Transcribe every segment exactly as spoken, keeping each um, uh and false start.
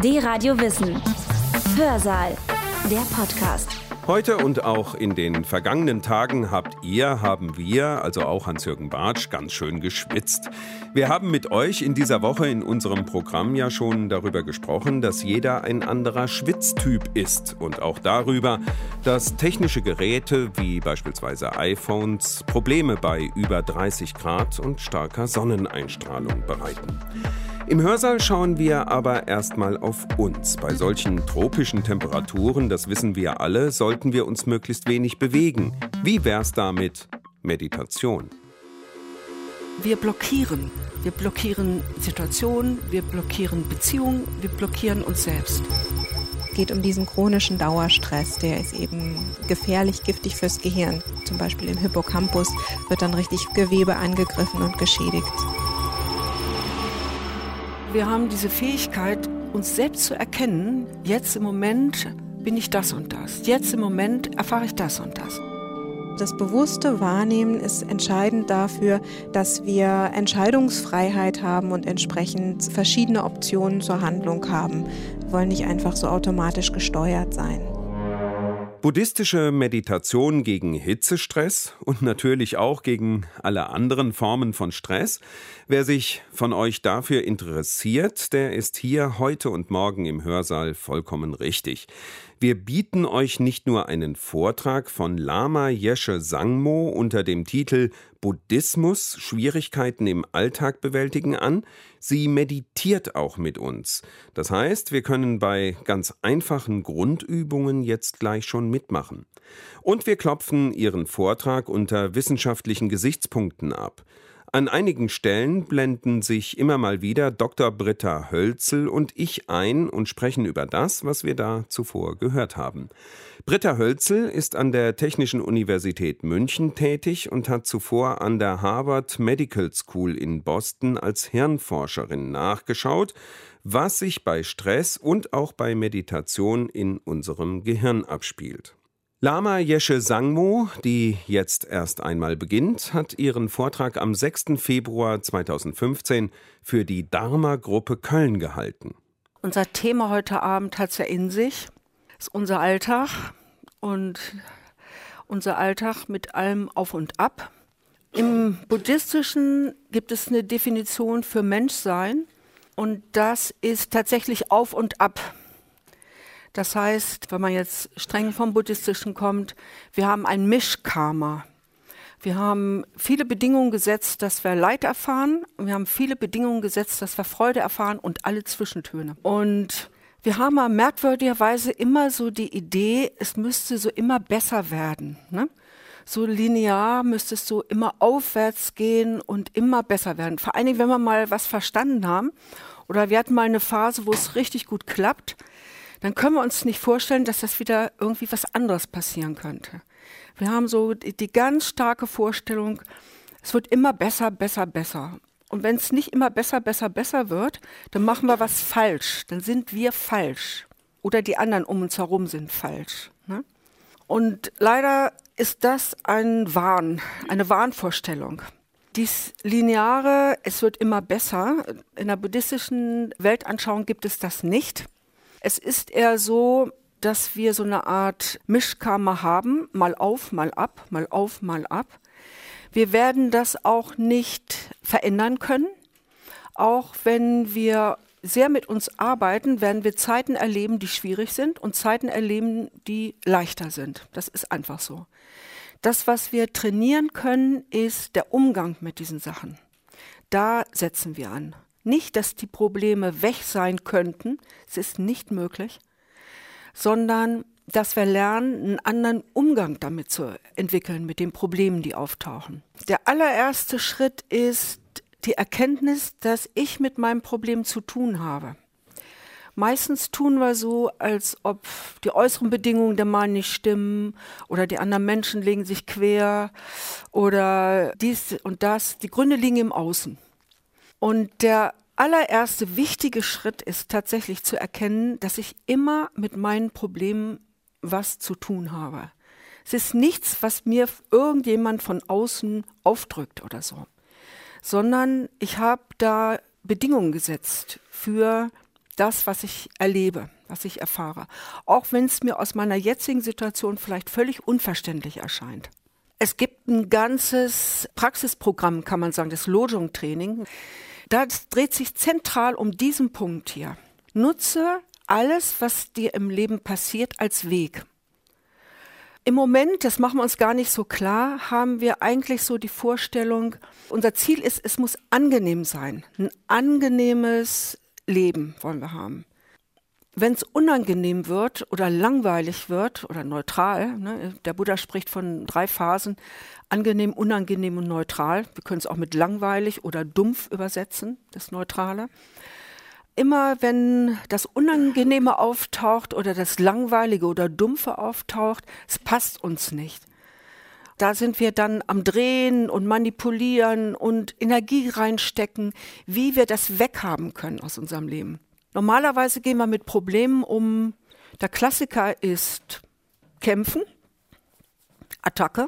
D-Radio Wissen. Hörsaal. Der Podcast. Heute und auch in den vergangenen Tagen habt ihr, haben wir, also auch Hans-Jürgen Bartsch, ganz schön geschwitzt. Wir haben mit euch in dieser Woche in unserem Programm ja schon darüber gesprochen, dass jeder ein anderer Schwitztyp ist. Und auch darüber, dass technische Geräte wie beispielsweise iPhones Probleme bei über dreißig Grad und starker Sonneneinstrahlung bereiten. Im Hörsaal schauen wir aber erstmal auf uns. Bei solchen tropischen Temperaturen, das wissen wir alle, sollten wir uns möglichst wenig bewegen. Wie wär's damit Meditation? Wir blockieren. Wir blockieren Situationen, wir blockieren Beziehungen, wir blockieren uns selbst. Es geht um diesen chronischen Dauerstress, der ist eben gefährlich, giftig fürs Gehirn. Zum Beispiel im Hippocampus wird dann richtig Gewebe angegriffen und geschädigt. Wir haben diese Fähigkeit, uns selbst zu erkennen, jetzt im Moment bin ich das und das. Jetzt im Moment erfahre ich das und das. Das bewusste Wahrnehmen ist entscheidend dafür, dass wir Entscheidungsfreiheit haben und entsprechend verschiedene Optionen zur Handlung haben. Wir wollen nicht einfach so automatisch gesteuert sein. Buddhistische Meditation gegen Hitzestress und natürlich auch gegen alle anderen Formen von Stress. Wer sich von euch dafür interessiert, der ist hier heute und morgen im Hörsaal vollkommen richtig. Wir bieten euch nicht nur einen Vortrag von Lama Yeshe Sangmo unter dem Titel Buddhismus, Schwierigkeiten im Alltag bewältigen an, sie meditiert auch mit uns. Das heißt, wir können bei ganz einfachen Grundübungen jetzt gleich schon mitmachen. Und wir klopfen ihren Vortrag unter wissenschaftlichen Gesichtspunkten ab. An einigen Stellen blenden sich immer mal wieder Doktor Britta Hölzel und ich ein und sprechen über das, was wir da zuvor gehört haben. Britta Hölzel ist an der Technischen Universität München tätig und hat zuvor an der Harvard Medical School in Boston als Hirnforscherin nachgeschaut, was sich bei Stress und auch bei Meditation in unserem Gehirn abspielt. Lama Yeshe Sangmo, die jetzt erst einmal beginnt, hat ihren Vortrag am sechsten Februar zweitausendfünfzehn für die Dharma-Gruppe Köln gehalten. Unser Thema heute Abend hat es ja in sich, ist unser Alltag und unser Alltag mit allem Auf und Ab. Im Buddhistischen gibt es eine Definition für Menschsein und das ist tatsächlich Auf und Ab. Das heißt, wenn man jetzt streng vom Buddhistischen kommt, wir haben ein Mischkarma. Wir haben viele Bedingungen gesetzt, dass wir Leid erfahren. Und wir haben viele Bedingungen gesetzt, dass wir Freude erfahren und alle Zwischentöne. Und wir haben aber merkwürdigerweise immer so die Idee, es müsste so immer besser werden. Ne? So linear müsste es so immer aufwärts gehen und immer besser werden. Vor allen Dingen, wenn wir mal was verstanden haben oder wir hatten mal eine Phase, wo es richtig gut klappt, dann können wir uns nicht vorstellen, dass das wieder irgendwie was anderes passieren könnte. Wir haben so die, die ganz starke Vorstellung, es wird immer besser, besser, besser. Und wenn es nicht immer besser, besser, besser wird, dann machen wir was falsch. Dann sind wir falsch. Oder die anderen um uns herum sind falsch. Ne? Und leider ist das ein Wahn, eine Wahnvorstellung. Dies Lineare, es wird immer besser. In der buddhistischen Weltanschauung gibt es das nicht. Es ist eher so, dass wir so eine Art Mischkarma haben, mal auf, mal ab, mal auf, mal ab. Wir werden das auch nicht verändern können. Auch wenn wir sehr mit uns arbeiten, werden wir Zeiten erleben, die schwierig sind und Zeiten erleben, die leichter sind. Das ist einfach so. Das, was wir trainieren können, ist der Umgang mit diesen Sachen. Da setzen wir an. Nicht, dass die Probleme weg sein könnten, es ist nicht möglich, sondern dass wir lernen, einen anderen Umgang damit zu entwickeln, mit den Problemen, die auftauchen. Der allererste Schritt ist die Erkenntnis, dass ich mit meinem Problem zu tun habe. Meistens tun wir so, als ob die äußeren Bedingungen der Mann nicht stimmen oder die anderen Menschen legen sich quer oder dies und das. Die Gründe liegen im Außen. Und der allererste wichtige Schritt ist tatsächlich zu erkennen, dass ich immer mit meinen Problemen was zu tun habe. Es ist nichts, was mir irgendjemand von außen aufdrückt oder so, sondern ich habe da Bedingungen gesetzt für das, was ich erlebe, was ich erfahre. Auch wenn es mir aus meiner jetzigen Situation vielleicht völlig unverständlich erscheint. Es gibt ein ganzes Praxisprogramm, kann man sagen, das Lojong-Training. Das dreht sich zentral um diesen Punkt hier. Nutze alles, was dir im Leben passiert, als Weg. Im Moment, das machen wir uns gar nicht so klar, haben wir eigentlich so die Vorstellung, unser Ziel ist, es muss angenehm sein. Ein angenehmes Leben wollen wir haben. Wenn es unangenehm wird oder langweilig wird oder neutral, ne, der Buddha spricht von drei Phasen, angenehm, unangenehm und neutral. Wir können es auch mit langweilig oder dumpf übersetzen, das Neutrale. Immer wenn das Unangenehme auftaucht oder das Langweilige oder Dumpfe auftaucht, es passt uns nicht. Da sind wir dann am Drehen und Manipulieren und Energie reinstecken, wie wir das weghaben können aus unserem Leben. Normalerweise gehen wir mit Problemen um. Der Klassiker ist Kämpfen, Attacke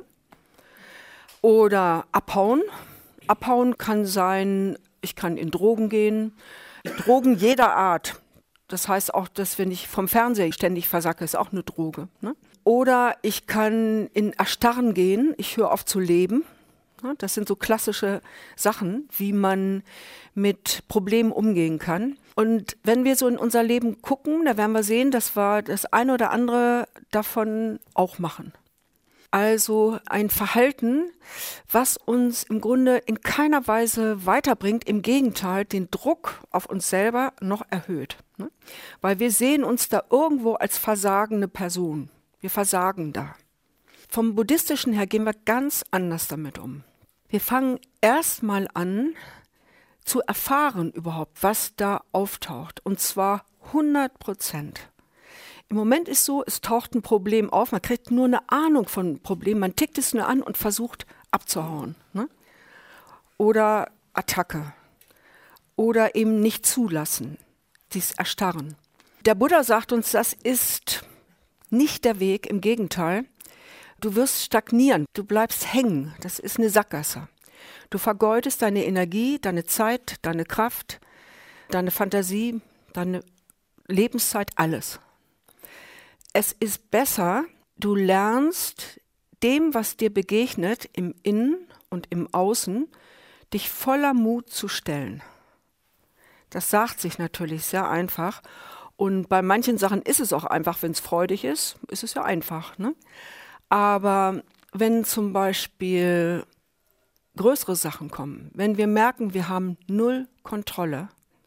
oder Abhauen. Abhauen kann sein, ich kann in Drogen gehen. Drogen jeder Art. Das heißt auch, dass wenn ich vom Fernseher ständig versacke, ist auch eine Droge. Ne? Oder ich kann in Erstarren gehen, ich höre auf zu leben. Das sind so klassische Sachen, wie man mit Problemen umgehen kann. Und wenn wir so in unser Leben gucken, da werden wir sehen, dass wir das eine oder andere davon auch machen. Also ein Verhalten, was uns im Grunde in keiner Weise weiterbringt, im Gegenteil den Druck auf uns selber noch erhöht. Ne? Weil wir sehen uns da irgendwo als versagende Person. Wir versagen da. Vom Buddhistischen her gehen wir ganz anders damit um. Wir fangen erstmal an zu erfahren überhaupt, was da auftaucht. Und zwar hundert Prozent. Im Moment ist so, es taucht ein Problem auf, man kriegt nur eine Ahnung von einem Problem, man tickt es nur an und versucht abzuhauen. Ne? Oder Attacke. Oder eben nicht zulassen, dies Erstarren. Der Buddha sagt uns, das ist nicht der Weg, im Gegenteil. Du wirst stagnieren, du bleibst hängen, das ist eine Sackgasse. Du vergeudest deine Energie, deine Zeit, deine Kraft, deine Fantasie, deine Lebenszeit, alles. Es ist besser, du lernst dem, was dir begegnet, im Innen und im Außen, dich voller Mut zu stellen. Das sagt sich natürlich sehr einfach. Und bei manchen Sachen ist es auch einfach, wenn es freudig ist, ist es ja einfach. Ne? Aber wenn zum Beispiel größere Sachen kommen, wenn wir merken, wir haben null Kontrolle,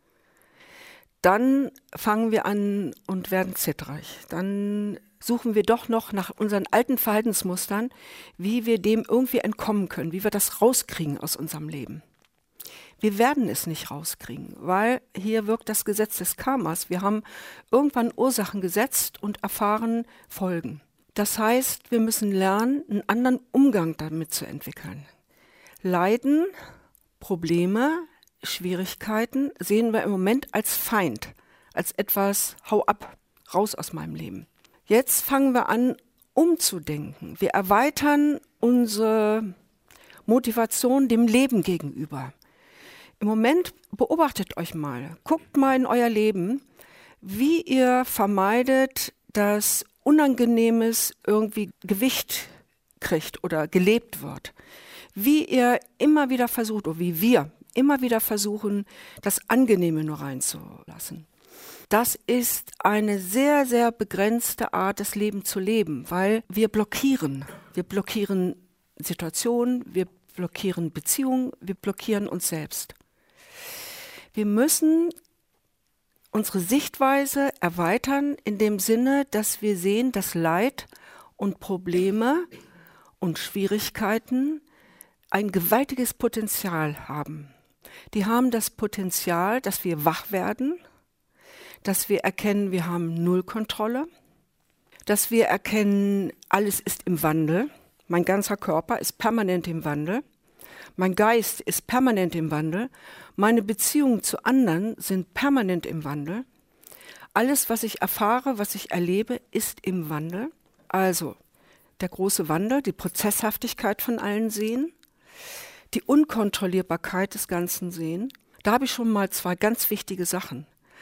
dann fangen wir an und werden zittrig. Dann suchen wir doch noch nach unseren alten Verhaltensmustern, wie wir dem irgendwie entkommen können, wie wir das rauskriegen aus unserem Leben. Wir werden es nicht rauskriegen, weil hier wirkt das Gesetz des Karmas. Wir haben irgendwann Ursachen gesetzt und erfahren Folgen. Das heißt, wir müssen lernen, einen anderen Umgang damit zu entwickeln. Leiden, Probleme, Schwierigkeiten sehen wir im Moment als Feind, als etwas, hau ab, raus aus meinem Leben. Jetzt fangen wir an, umzudenken. Wir erweitern unsere Motivation dem Leben gegenüber. Im Moment beobachtet euch mal, guckt mal in euer Leben, wie ihr vermeidet, dass Unangenehmes irgendwie Gewicht kriegt oder gelebt wird. Wie ihr immer wieder versucht, oder wie wir immer wieder versuchen, das Angenehme nur reinzulassen. Das ist eine sehr, sehr begrenzte Art, das Leben zu leben, weil wir blockieren. Wir blockieren Situationen, wir blockieren Beziehungen, wir blockieren uns selbst. Wir müssen unsere Sichtweise erweitern in dem Sinne, dass wir sehen, dass Leid und Probleme und Schwierigkeiten ein gewaltiges Potenzial haben. Die haben das Potenzial, dass wir wach werden, dass wir erkennen, wir haben null Kontrolle, dass wir erkennen, alles ist im Wandel. Mein ganzer Körper ist permanent im Wandel. Mein Geist ist permanent im Wandel. Meine Beziehungen zu anderen sind permanent im Wandel. Alles, was ich erfahre, was ich erlebe, ist im Wandel. Also der große Wandel, die Prozesshaftigkeit von allen sehen, die Unkontrollierbarkeit des Ganzen sehen. Da habe ich schon mal zwei ganz wichtige Sachen.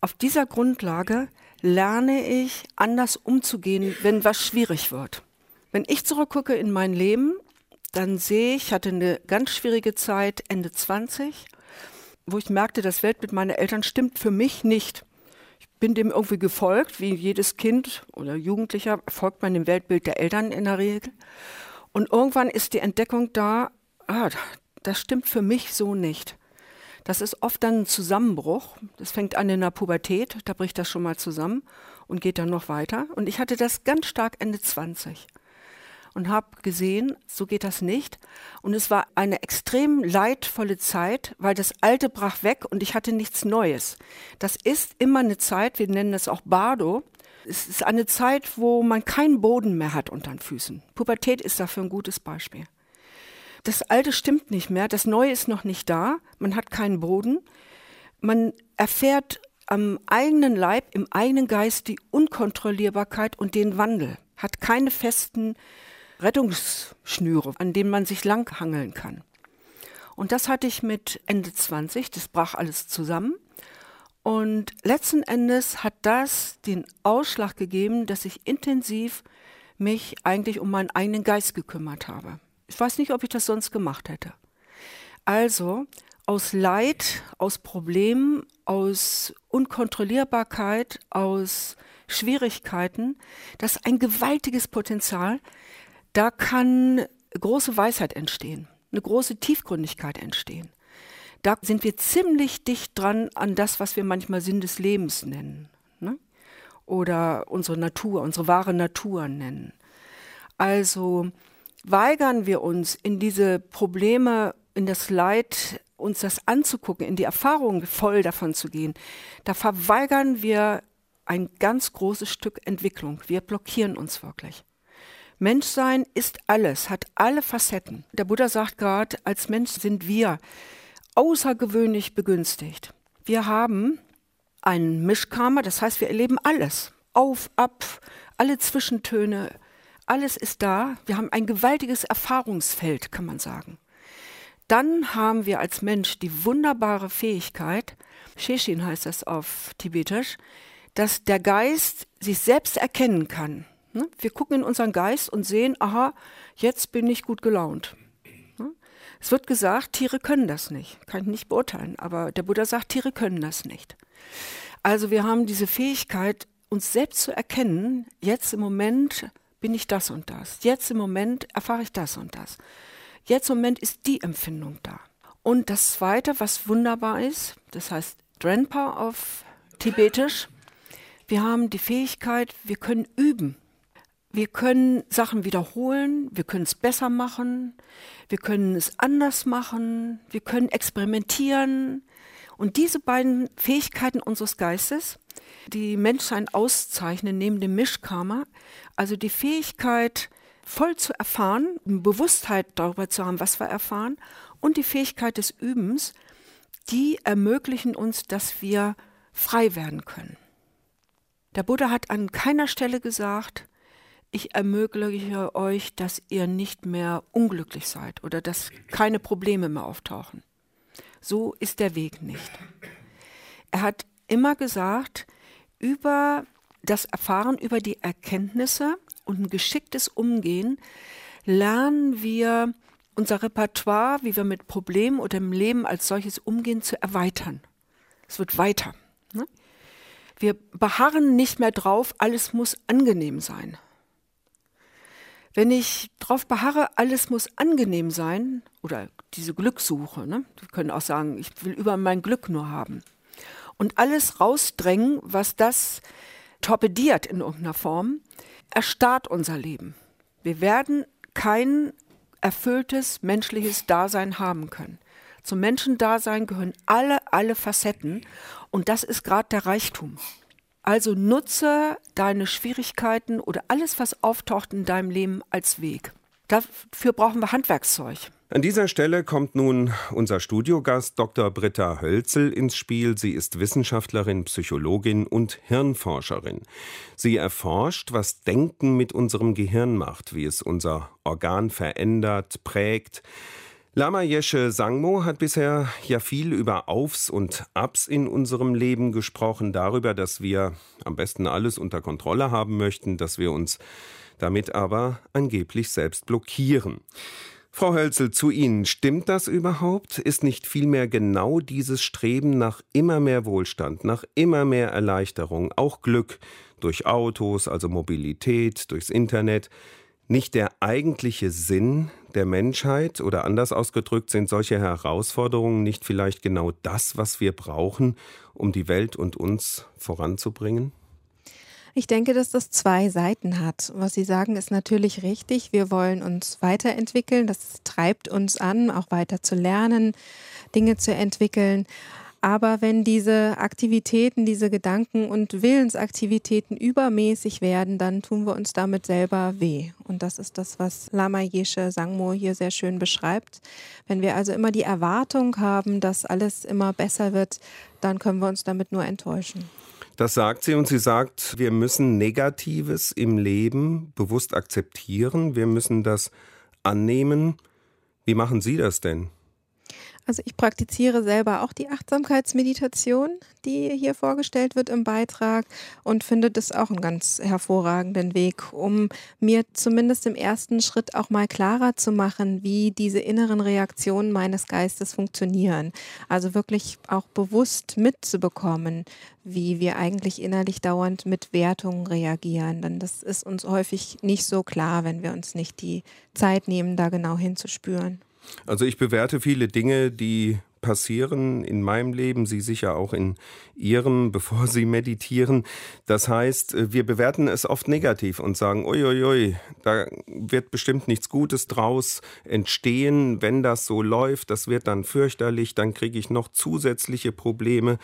auf dieser Grundlage lerne ich, anders umzugehen, wenn was schwierig wird. Wenn ich zurückgucke in mein Leben, dann sehe ich, ich hatte eine ganz schwierige Zeit, Ende zwanzig, wo ich merkte, das Weltbild meiner Eltern stimmt für mich nicht. Ich bin dem irgendwie gefolgt, wie jedes Kind oder Jugendlicher folgt man dem Weltbild der Eltern in der Regel. Und irgendwann ist die Entdeckung da, ah, das stimmt für mich so nicht. Das ist oft dann ein Zusammenbruch. Das fängt an in der Pubertät, da bricht das schon mal zusammen und geht dann noch weiter. Und ich hatte das ganz stark Ende zwanzig und habe gesehen, so geht das nicht. Und es war eine extrem leidvolle Zeit, weil das Alte brach weg und ich hatte nichts Neues. Das ist immer eine Zeit, wir nennen das auch Bardo. Es ist eine Zeit, wo man keinen Boden mehr hat unter den Füßen. Pubertät ist dafür ein gutes Beispiel. Das Alte stimmt nicht mehr, das Neue ist noch nicht da, man hat keinen Boden. Man erfährt am eigenen Leib, im eigenen Geist die Unkontrollierbarkeit und den Wandel. Hat keine festen Rettungsschnüre, an denen man sich langhangeln kann. Und das hatte ich mit Ende zwanzig, das brach alles zusammen. Und letzten Endes hat das den Ausschlag gegeben, dass ich intensiv mich eigentlich um meinen eigenen Geist gekümmert habe. Ich weiß nicht, ob ich das sonst gemacht hätte. Also aus Leid, aus Problemen, aus Unkontrollierbarkeit, aus Schwierigkeiten, das ist ein gewaltiges Potenzial. Da kann große Weisheit entstehen, eine große Tiefgründigkeit entstehen. Da sind wir ziemlich dicht dran an das, was wir manchmal Sinn des Lebens nennen, ne? Oder unsere Natur, unsere wahre Natur nennen. Also weigern wir uns, in diese Probleme, in das Leid, uns das anzugucken, in die Erfahrung voll davon zu gehen, da verweigern wir ein ganz großes Stück Entwicklung. Wir blockieren uns wirklich. Menschsein ist alles, hat alle Facetten. Der Buddha sagt gerade, als Mensch sind wir außergewöhnlich begünstigt. Wir haben einen Mischkarma, das heißt, wir erleben alles. Auf, ab, alle Zwischentöne, alles ist da. Wir haben ein gewaltiges Erfahrungsfeld, kann man sagen. Dann haben wir als Mensch die wunderbare Fähigkeit, Sheshin heißt das auf Tibetisch, dass der Geist sich selbst erkennen kann. Wir gucken in unseren Geist und sehen, aha, jetzt bin ich gut gelaunt. Es wird gesagt, Tiere können das nicht. Kann ich nicht beurteilen, aber der Buddha sagt, Tiere können das nicht. Also wir haben diese Fähigkeit, uns selbst zu erkennen, jetzt im Moment bin ich das und das. Jetzt im Moment erfahre ich das und das. Jetzt im Moment ist die Empfindung da. Und das Zweite, was wunderbar ist, das heißt Drenpa auf Tibetisch, wir haben die Fähigkeit, wir können üben. Wir können Sachen wiederholen, wir können es besser machen, wir können es anders machen, wir können experimentieren. Und diese beiden Fähigkeiten unseres Geistes, die Menschsein auszeichnen neben dem Mischkarma, also die Fähigkeit, voll zu erfahren, eine Bewusstheit darüber zu haben, was wir erfahren, und die Fähigkeit des Übens, die ermöglichen uns, dass wir frei werden können. Der Buddha hat an keiner Stelle gesagt, ich ermögliche euch, dass ihr nicht mehr unglücklich seid oder dass keine Probleme mehr auftauchen. So ist der Weg nicht. Er hat immer gesagt, über das Erfahren, über die Erkenntnisse und ein geschicktes Umgehen lernen wir unser Repertoire, wie wir mit Problemen oder im Leben als solches umgehen, zu erweitern. Es wird weiter. Ne? Wir beharren nicht mehr drauf, alles muss angenehm sein. Wenn ich darauf beharre, alles muss angenehm sein, oder diese Glückssuche, ne? Wir können auch sagen, ich will über mein Glück nur haben. Und alles rausdrängen, was das torpediert in irgendeiner Form, erstarrt unser Leben. Wir werden kein erfülltes menschliches Dasein haben können. Zum Menschendasein gehören alle, alle Facetten, und das ist gerade der Reichtum. Also nutze deine Schwierigkeiten oder alles, was auftaucht in deinem Leben, als Weg. Dafür brauchen wir Handwerkszeug. An dieser Stelle kommt nun unser Studiogast Doktor Britta Hölzel ins Spiel. Sie ist Wissenschaftlerin, Psychologin und Hirnforscherin. Sie erforscht, was Denken mit unserem Gehirn macht, wie es unser Organ verändert, prägt. Lama Yeshe Sangmo hat bisher ja viel über Aufs und Abs in unserem Leben gesprochen, darüber, dass wir am besten alles unter Kontrolle haben möchten, dass wir uns damit aber angeblich selbst blockieren. Frau Hölzel, zu Ihnen, stimmt das überhaupt? Ist nicht vielmehr genau dieses Streben nach immer mehr Wohlstand, nach immer mehr Erleichterung, auch Glück durch Autos, also Mobilität, durchs Internet, nicht der eigentliche Sinn der Menschheit? Oder anders ausgedrückt, sind solche Herausforderungen nicht vielleicht genau das, was wir brauchen, um die Welt und uns voranzubringen? Ich denke, dass das zwei Seiten hat. Was Sie sagen, ist natürlich richtig. Wir wollen uns weiterentwickeln. Das treibt uns an, auch weiter zu lernen, Dinge zu entwickeln. Aber wenn diese Aktivitäten, diese Gedanken- und Willensaktivitäten übermäßig werden, dann tun wir uns damit selber weh. Und das ist das, was Lama Yeshe Sangmo hier sehr schön beschreibt. Wenn wir also immer die Erwartung haben, dass alles immer besser wird, dann können wir uns damit nur enttäuschen. Das sagt sie, und sie sagt, wir müssen Negatives im Leben bewusst akzeptieren. Wir müssen das annehmen. Wie machen Sie das denn? Also ich praktiziere selber auch die Achtsamkeitsmeditation, die hier vorgestellt wird im Beitrag, und finde das auch einen ganz hervorragenden Weg, um mir zumindest im ersten Schritt auch mal klarer zu machen, wie diese inneren Reaktionen meines Geistes funktionieren. Also wirklich auch bewusst mitzubekommen, wie wir eigentlich innerlich dauernd mit Wertungen reagieren. Denn das ist uns häufig nicht so klar, wenn wir uns nicht die Zeit nehmen, da genau hinzuspüren. Also ich bewerte viele Dinge, die passieren in meinem Leben, Sie sicher auch in Ihrem, bevor Sie meditieren. Das heißt, wir bewerten es oft negativ und sagen, uiuiui, da wird bestimmt nichts Gutes draus entstehen, wenn das so läuft, das wird dann fürchterlich, dann kriege ich noch zusätzliche Probleme.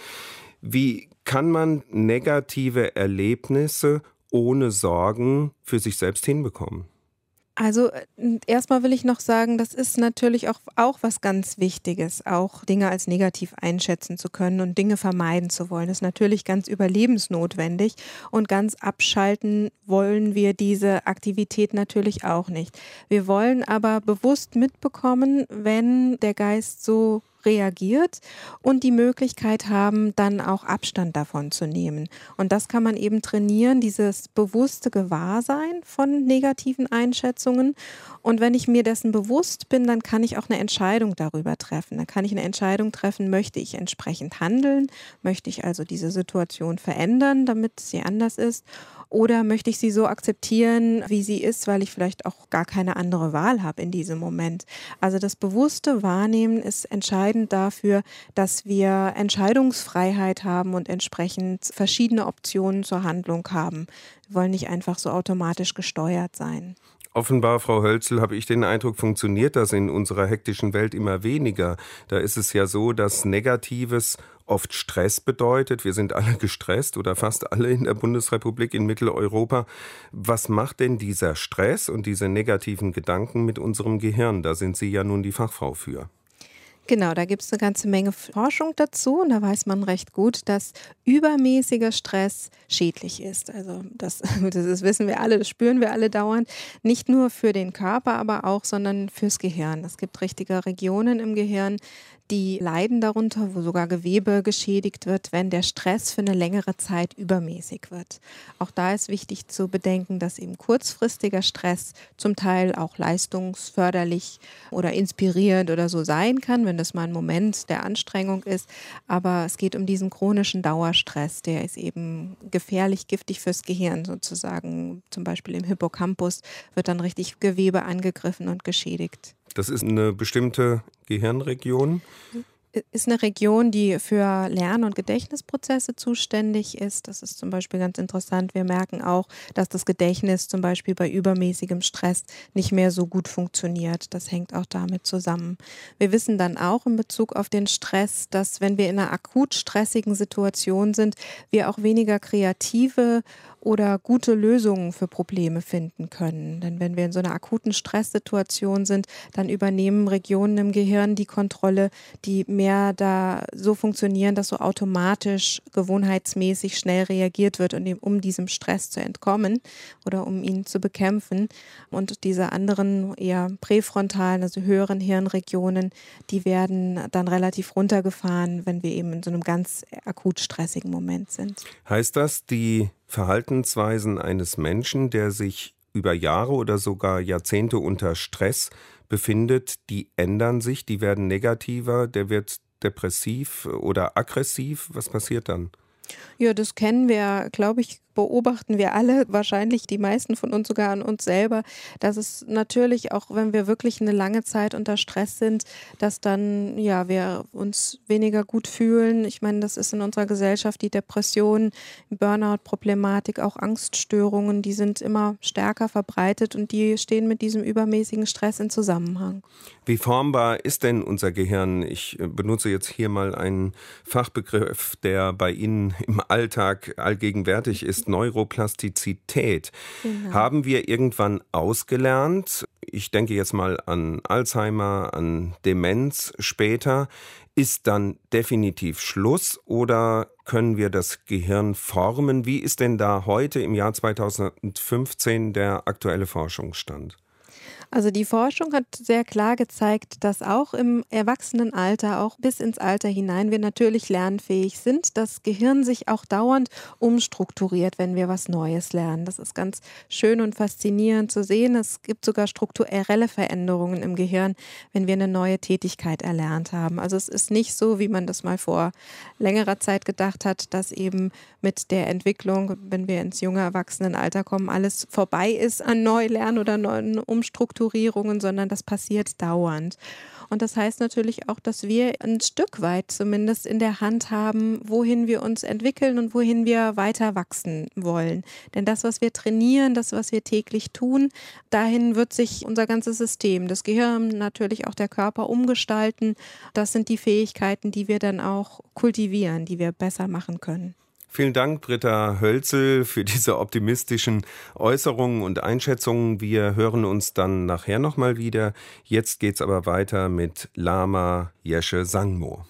Wie kann man negative Erlebnisse ohne Sorgen für sich selbst hinbekommen? Also erstmal will ich noch sagen, das ist natürlich auch, auch was ganz Wichtiges, auch Dinge als negativ einschätzen zu können und Dinge vermeiden zu wollen. Das ist natürlich ganz überlebensnotwendig, und ganz abschalten wollen wir diese Aktivität natürlich auch nicht. Wir wollen aber bewusst mitbekommen, wenn der Geist so reagiert, und die Möglichkeit haben, dann auch Abstand davon zu nehmen. Und das kann man eben trainieren, dieses bewusste Gewahrsein von negativen Einschätzungen. Und wenn ich mir dessen bewusst bin, dann kann ich auch eine Entscheidung darüber treffen. Dann kann ich eine Entscheidung treffen, möchte ich entsprechend handeln, möchte ich also diese Situation verändern, damit sie anders ist, oder möchte ich sie so akzeptieren, wie sie ist, weil ich vielleicht auch gar keine andere Wahl habe in diesem Moment. Also das bewusste Wahrnehmen ist entscheidend dafür, dass wir Entscheidungsfreiheit haben und entsprechend verschiedene Optionen zur Handlung haben. Wir wollen nicht einfach so automatisch gesteuert sein. Offenbar, Frau Hölzel, habe ich den Eindruck, funktioniert das in unserer hektischen Welt immer weniger. Da ist es ja so, dass Negatives oft Stress bedeutet. Wir sind alle gestresst oder fast alle in der Bundesrepublik, in Mitteleuropa. Was macht denn dieser Stress und diese negativen Gedanken mit unserem Gehirn? Da sind Sie ja nun die Fachfrau für. Genau, da gibt es eine ganze Menge Forschung dazu, und da weiß man recht gut, dass übermäßiger Stress schädlich ist. Also das, das wissen wir alle, das spüren wir alle dauernd. Nicht nur für den Körper, aber auch, sondern fürs Gehirn. Es gibt richtige Regionen im Gehirn, die leiden darunter, wo sogar Gewebe geschädigt wird, wenn der Stress für eine längere Zeit übermäßig wird. Auch da ist wichtig zu bedenken, dass eben kurzfristiger Stress zum Teil auch leistungsförderlich oder inspirierend oder so sein kann, wenn das mal ein Moment der Anstrengung ist. Aber es geht um diesen chronischen Dauerstress, der ist eben gefährlich, giftig fürs Gehirn sozusagen. Zum Beispiel im Hippocampus wird dann richtig Gewebe angegriffen und geschädigt. Das ist eine bestimmte Gehirnregion? Ist eine Region, die für Lern- und Gedächtnisprozesse zuständig ist. Das ist zum Beispiel ganz interessant. Wir merken auch, dass das Gedächtnis zum Beispiel bei übermäßigem Stress nicht mehr so gut funktioniert. Das hängt auch damit zusammen. Wir wissen dann auch in Bezug auf den Stress, dass wenn wir in einer akut stressigen Situation sind, wir auch weniger kreative oder gute Lösungen für Probleme finden können. Denn wenn wir in so einer akuten Stresssituation sind, dann übernehmen Regionen im Gehirn die Kontrolle, die mehr da so funktionieren, dass so automatisch, gewohnheitsmäßig schnell reagiert wird, um diesem Stress zu entkommen oder um ihn zu bekämpfen. Und diese anderen eher präfrontalen, also höheren Hirnregionen, die werden dann relativ runtergefahren, wenn wir eben in so einem ganz akut stressigen Moment sind. Heißt das, die Verhaltensweisen eines Menschen, der sich über Jahre oder sogar Jahrzehnte unter Stress befindet, die ändern sich, die werden negativer, der wird depressiv oder aggressiv? Was passiert dann? Ja, das kennen wir, glaube ich, beobachten wir alle, wahrscheinlich die meisten von uns sogar an uns selber, dass es natürlich auch, wenn wir wirklich eine lange Zeit unter Stress sind, dass dann, ja, wir uns weniger gut fühlen. Ich meine, das ist in unserer Gesellschaft die Depression, Burnout-Problematik, auch Angststörungen, die sind immer stärker verbreitet und die stehen mit diesem übermäßigen Stress in Zusammenhang. Wie formbar ist denn unser Gehirn? Ich benutze jetzt hier mal einen Fachbegriff, der bei Ihnen im Alltag allgegenwärtig ist, Neuroplastizität. Genau. Haben wir irgendwann ausgelernt? Ich denke jetzt mal an Alzheimer, an Demenz später. Ist dann definitiv Schluss oder können wir das Gehirn formen? Wie ist denn da heute im Jahr zweitausendfünfzehn der aktuelle Forschungsstand? Also die Forschung hat sehr klar gezeigt, dass auch im Erwachsenenalter, auch bis ins Alter hinein, wir natürlich lernfähig sind. Das Gehirn sich auch dauernd umstrukturiert, wenn wir was Neues lernen. Das ist ganz schön und faszinierend zu sehen. Es gibt sogar strukturelle Veränderungen im Gehirn, wenn wir eine neue Tätigkeit erlernt haben. Also es ist nicht so, wie man das mal vor längerer Zeit gedacht hat, dass eben mit der Entwicklung, wenn wir ins junge Erwachsenenalter kommen, alles vorbei ist an Neulernen oder neuen Umstrukturierungen. Sondern das passiert dauernd. Und das heißt natürlich auch, dass wir ein Stück weit zumindest in der Hand haben, wohin wir uns entwickeln und wohin wir weiter wachsen wollen. Denn das, was wir trainieren, das, was wir täglich tun, dahin wird sich unser ganzes System, das Gehirn, natürlich auch der Körper umgestalten. Das sind die Fähigkeiten, die wir dann auch kultivieren, die wir besser machen können. Vielen Dank, Britta Hölzel, für diese optimistischen Äußerungen und Einschätzungen. Wir hören uns dann nachher nochmal wieder. Jetzt geht's aber weiter mit Lama Yeshe Sangmo.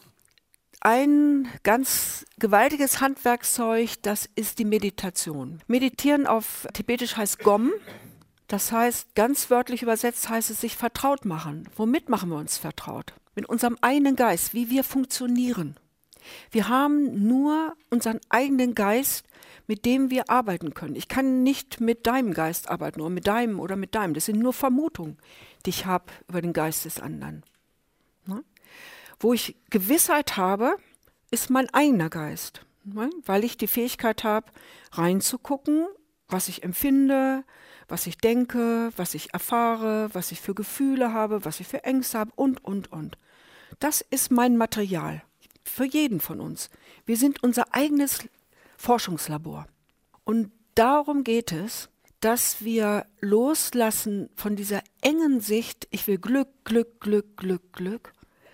Ein ganz gewaltiges Handwerkszeug, das ist die Meditation. Meditieren auf Tibetisch heißt Gom. Das heißt, ganz wörtlich übersetzt heißt es sich vertraut machen. Womit machen wir uns vertraut? Mit unserem eigenen Geist, wie wir funktionieren. Wir haben nur unseren eigenen Geist, mit dem wir arbeiten können. Ich kann nicht mit deinem Geist arbeiten oder mit deinem oder mit deinem. Das sind nur Vermutungen, die ich habe über den Geist des anderen. Ne? Wo ich Gewissheit habe, ist mein eigener Geist. Ne? Weil ich die Fähigkeit habe, reinzugucken, was ich empfinde, was ich denke, was ich erfahre, was ich für Gefühle habe, was ich für Ängste habe und, und, und. Das ist mein Material. Für jeden von uns. Wir sind unser eigenes Forschungslabor. Und darum geht es, dass wir loslassen von dieser engen Sicht, ich will Glück, Glück, Glück, Glück, Glück,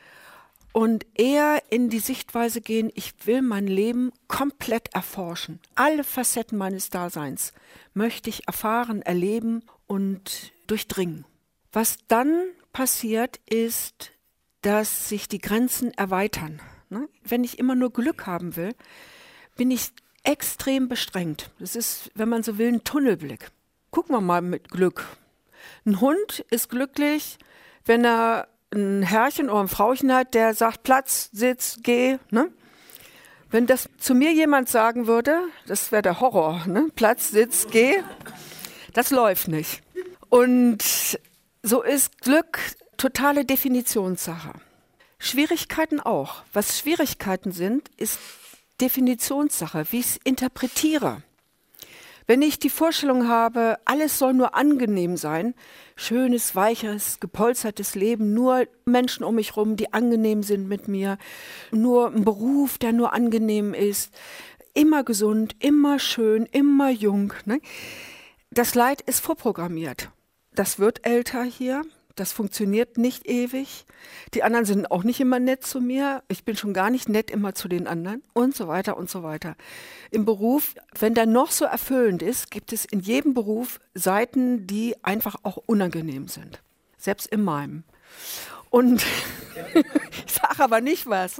und eher in die Sichtweise gehen, ich will mein Leben komplett erforschen. Alle Facetten meines Daseins möchte ich erfahren, erleben und durchdringen. Was dann passiert, ist, dass sich die Grenzen erweitern. Wenn ich immer nur Glück haben will, bin ich extrem bestrengt. Das ist, wenn man so will, ein Tunnelblick. Gucken wir mal mit Glück. Ein Hund ist glücklich, wenn er ein Herrchen oder ein Frauchen hat, der sagt, Platz, Sitz, geh. Ne? Wenn das zu mir jemand sagen würde, das wäre der Horror. Ne? Platz, Sitz, geh. Das läuft nicht. Und so ist Glück totale Definitionssache. Schwierigkeiten auch. Was Schwierigkeiten sind, ist Definitionssache, wie ich es interpretiere. Wenn ich die Vorstellung habe, alles soll nur angenehm sein, schönes, weiches, gepolstertes Leben, nur Menschen um mich herum, die angenehm sind mit mir, nur ein Beruf, der nur angenehm ist, immer gesund, immer schön, immer jung. Ne? Das Leid ist vorprogrammiert. Das wird älter hier. Das funktioniert nicht ewig. Die anderen sind auch nicht immer nett zu mir. Ich bin schon gar nicht nett immer zu den anderen und so weiter und so weiter. Im Beruf, wenn der noch so erfüllend ist, gibt es in jedem Beruf Seiten, die einfach auch unangenehm sind. Selbst in meinem. Und ich sage aber nicht was.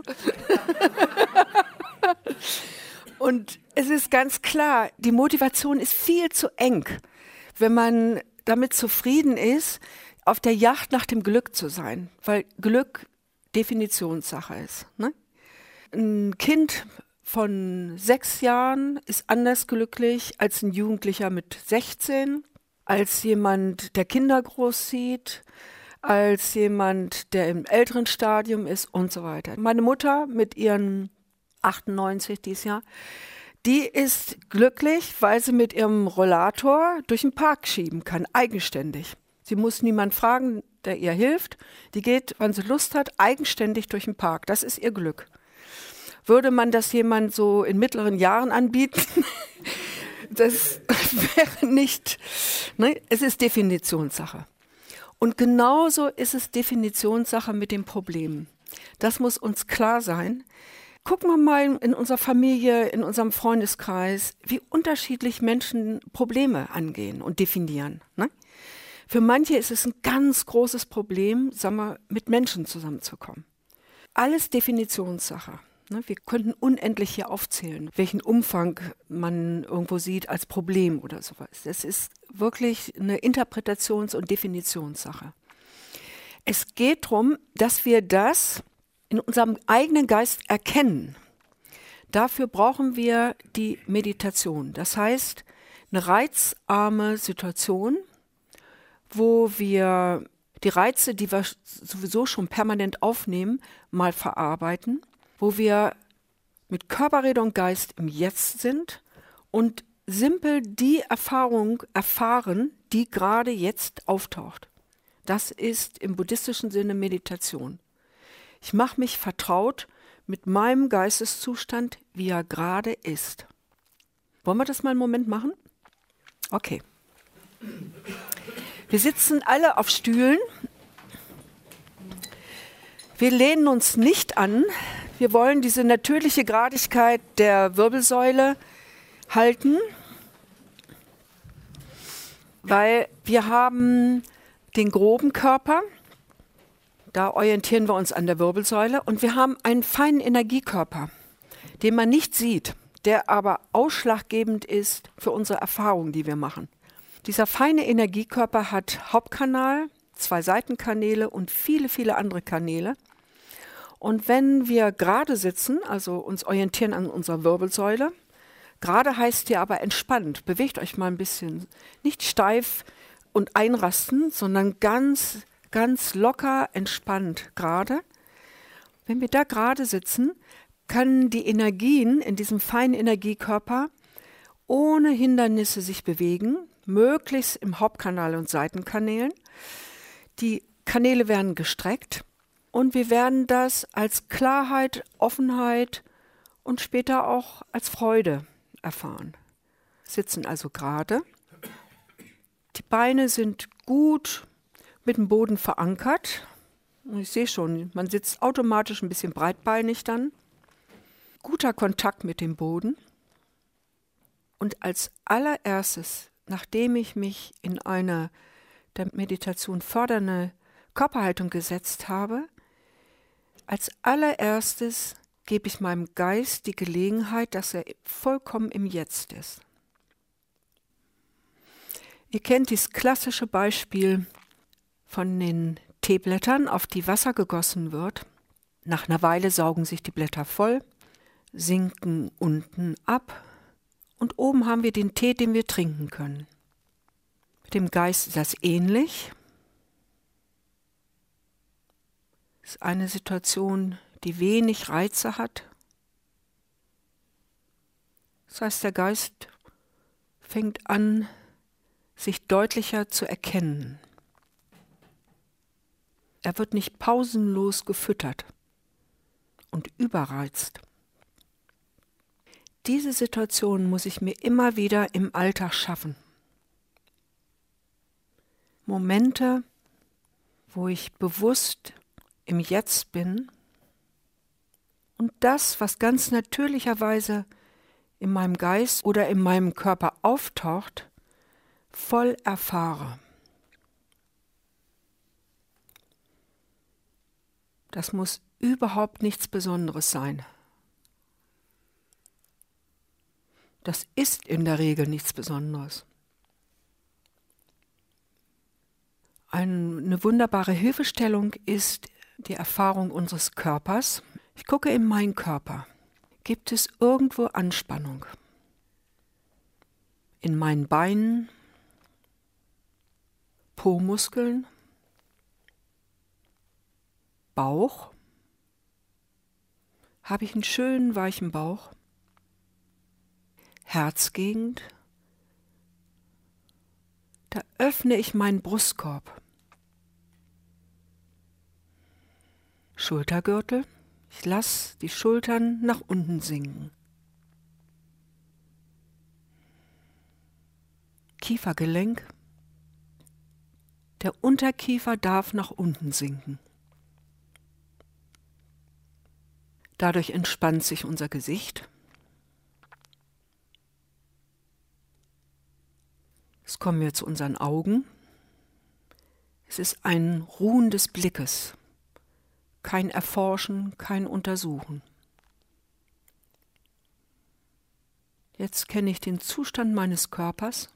Und es ist ganz klar, die Motivation ist viel zu eng, wenn man damit zufrieden ist, auf der Jagd nach dem Glück zu sein, weil Glück Definitionssache ist. Ne? Ein Kind von sechs Jahren ist anders glücklich als ein Jugendlicher mit sechzehn, als jemand, der Kinder großzieht, als jemand, der im älteren Stadium ist und so weiter. Meine Mutter mit ihren achtundneunzig dieses Jahr, die ist glücklich, weil sie mit ihrem Rollator durch den Park schieben kann, eigenständig. Sie muss niemand fragen, der ihr hilft. Die geht, wann sie Lust hat, eigenständig durch den Park. Das ist ihr Glück. Würde man das jemand so in mittleren Jahren anbieten, das wäre nicht, ne? Es ist Definitionssache. Und genauso ist es Definitionssache mit den Problemen. Das muss uns klar sein. Gucken wir mal in unserer Familie, in unserem Freundeskreis, wie unterschiedlich Menschen Probleme angehen und definieren. Ne? Für manche ist es ein ganz großes Problem, sagen wir, mit Menschen zusammenzukommen. Alles Definitionssache. Ne? Wir könnten unendlich hier aufzählen, welchen Umfang man irgendwo sieht als Problem oder sowas. Das ist wirklich eine Interpretations- und Definitionssache. Es geht darum, dass wir das in unserem eigenen Geist erkennen. Dafür brauchen wir die Meditation. Das heißt, eine reizarme Situation, wo wir die Reize, die wir sowieso schon permanent aufnehmen, mal verarbeiten, wo wir mit Körper, Rede und Geist im Jetzt sind und simpel die Erfahrung erfahren, die gerade jetzt auftaucht. Das ist im buddhistischen Sinne Meditation. Ich mache mich vertraut mit meinem Geisteszustand, wie er gerade ist. Wollen wir das mal einen Moment machen? Okay. Wir sitzen alle auf Stühlen. Wir lehnen uns nicht an. Wir wollen diese natürliche Gradigkeit der Wirbelsäule halten, weil wir haben den groben Körper. Da orientieren wir uns an der Wirbelsäule und wir haben einen feinen Energiekörper, den man nicht sieht, der aber ausschlaggebend ist für unsere Erfahrungen, die wir machen. Dieser feine Energiekörper hat Hauptkanal, zwei Seitenkanäle und viele, viele andere Kanäle. Und wenn wir gerade sitzen, also uns orientieren an unserer Wirbelsäule, gerade heißt hier aber entspannt, bewegt euch mal ein bisschen, nicht steif und einrasten, sondern ganz ganz locker, entspannt gerade. Wenn wir da gerade sitzen, können die Energien in diesem feinen Energiekörper ohne Hindernisse sich bewegen, möglichst im Hauptkanal und Seitenkanälen. Die Kanäle werden gestreckt und wir werden das als Klarheit, Offenheit und später auch als Freude erfahren. Sitzen also gerade. Die Beine sind gut mit dem Boden verankert. Und ich sehe schon, man sitzt automatisch ein bisschen breitbeinig dann. Guter Kontakt mit dem Boden. Und als allererstes, nachdem ich mich in eine der Meditation fördernde Körperhaltung gesetzt habe, als allererstes gebe ich meinem Geist die Gelegenheit, dass er vollkommen im Jetzt ist. Ihr kennt dieses klassische Beispiel von den Teeblättern, auf die Wasser gegossen wird. Nach einer Weile saugen sich die Blätter voll, sinken unten ab und oben haben wir den Tee, den wir trinken können. Mit dem Geist ist das ähnlich. Es ist eine Situation, die wenig Reize hat. Das heißt, der Geist fängt an, sich deutlicher zu erkennen. Er wird nicht pausenlos gefüttert und überreizt. Diese Situation muss ich mir immer wieder im Alltag schaffen. Momente, wo ich bewusst im Jetzt bin und das, was ganz natürlicherweise in meinem Geist oder in meinem Körper auftaucht, voll erfahre. Das muss überhaupt nichts Besonderes sein. Das ist in der Regel nichts Besonderes. Eine wunderbare Hilfestellung ist die Erfahrung unseres Körpers. Ich gucke in meinen Körper. Gibt es irgendwo Anspannung? In meinen Beinen, Po-Muskeln, Bauch? Habe ich einen schönen weichen Bauch? Herzgegend? Da öffne ich meinen Brustkorb. Schultergürtel? Ich lasse die Schultern nach unten sinken. Kiefergelenk? Der Unterkiefer darf nach unten sinken. Dadurch entspannt sich unser Gesicht. Jetzt kommen wir zu unseren Augen. Es ist ein Ruhen des Blickes, kein Erforschen, kein Untersuchen. Jetzt kenne ich den Zustand meines Körpers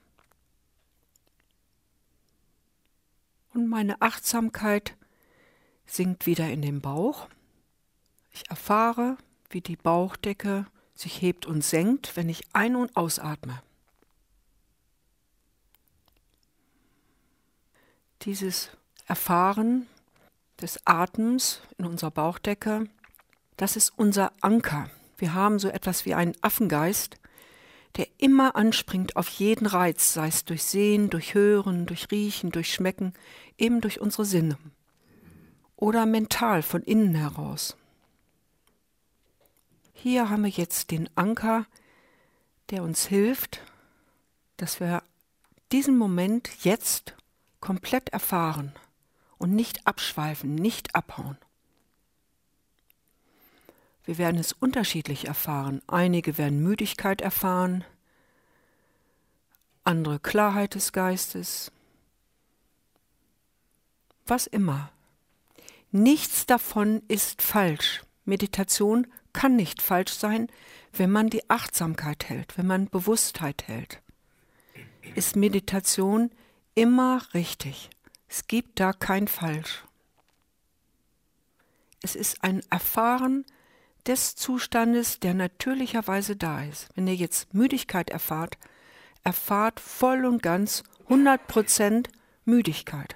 und meine Achtsamkeit sinkt wieder in den Bauch. Ich erfahre, wie die Bauchdecke sich hebt und senkt, wenn ich ein- und ausatme. Dieses Erfahren des Atems in unserer Bauchdecke, das ist unser Anker. Wir haben so etwas wie einen Affengeist, der immer anspringt auf jeden Reiz, sei es durch Sehen, durch Hören, durch Riechen, durch Schmecken, eben durch unsere Sinne. Oder mental von innen heraus. Hier haben wir jetzt den Anker, der uns hilft, dass wir diesen Moment jetzt komplett erfahren und nicht abschweifen, nicht abhauen. Wir werden es unterschiedlich erfahren. Einige werden Müdigkeit erfahren, andere Klarheit des Geistes, was immer. Nichts davon ist falsch. Meditation kann nicht falsch sein, wenn man die Achtsamkeit hält, wenn man Bewusstheit hält. Ist Meditation immer richtig. Es gibt da kein Falsch. Es ist ein Erfahren des Zustandes, der natürlicherweise da ist. Wenn ihr jetzt Müdigkeit erfahrt, erfahrt voll und ganz hundert Prozent Müdigkeit.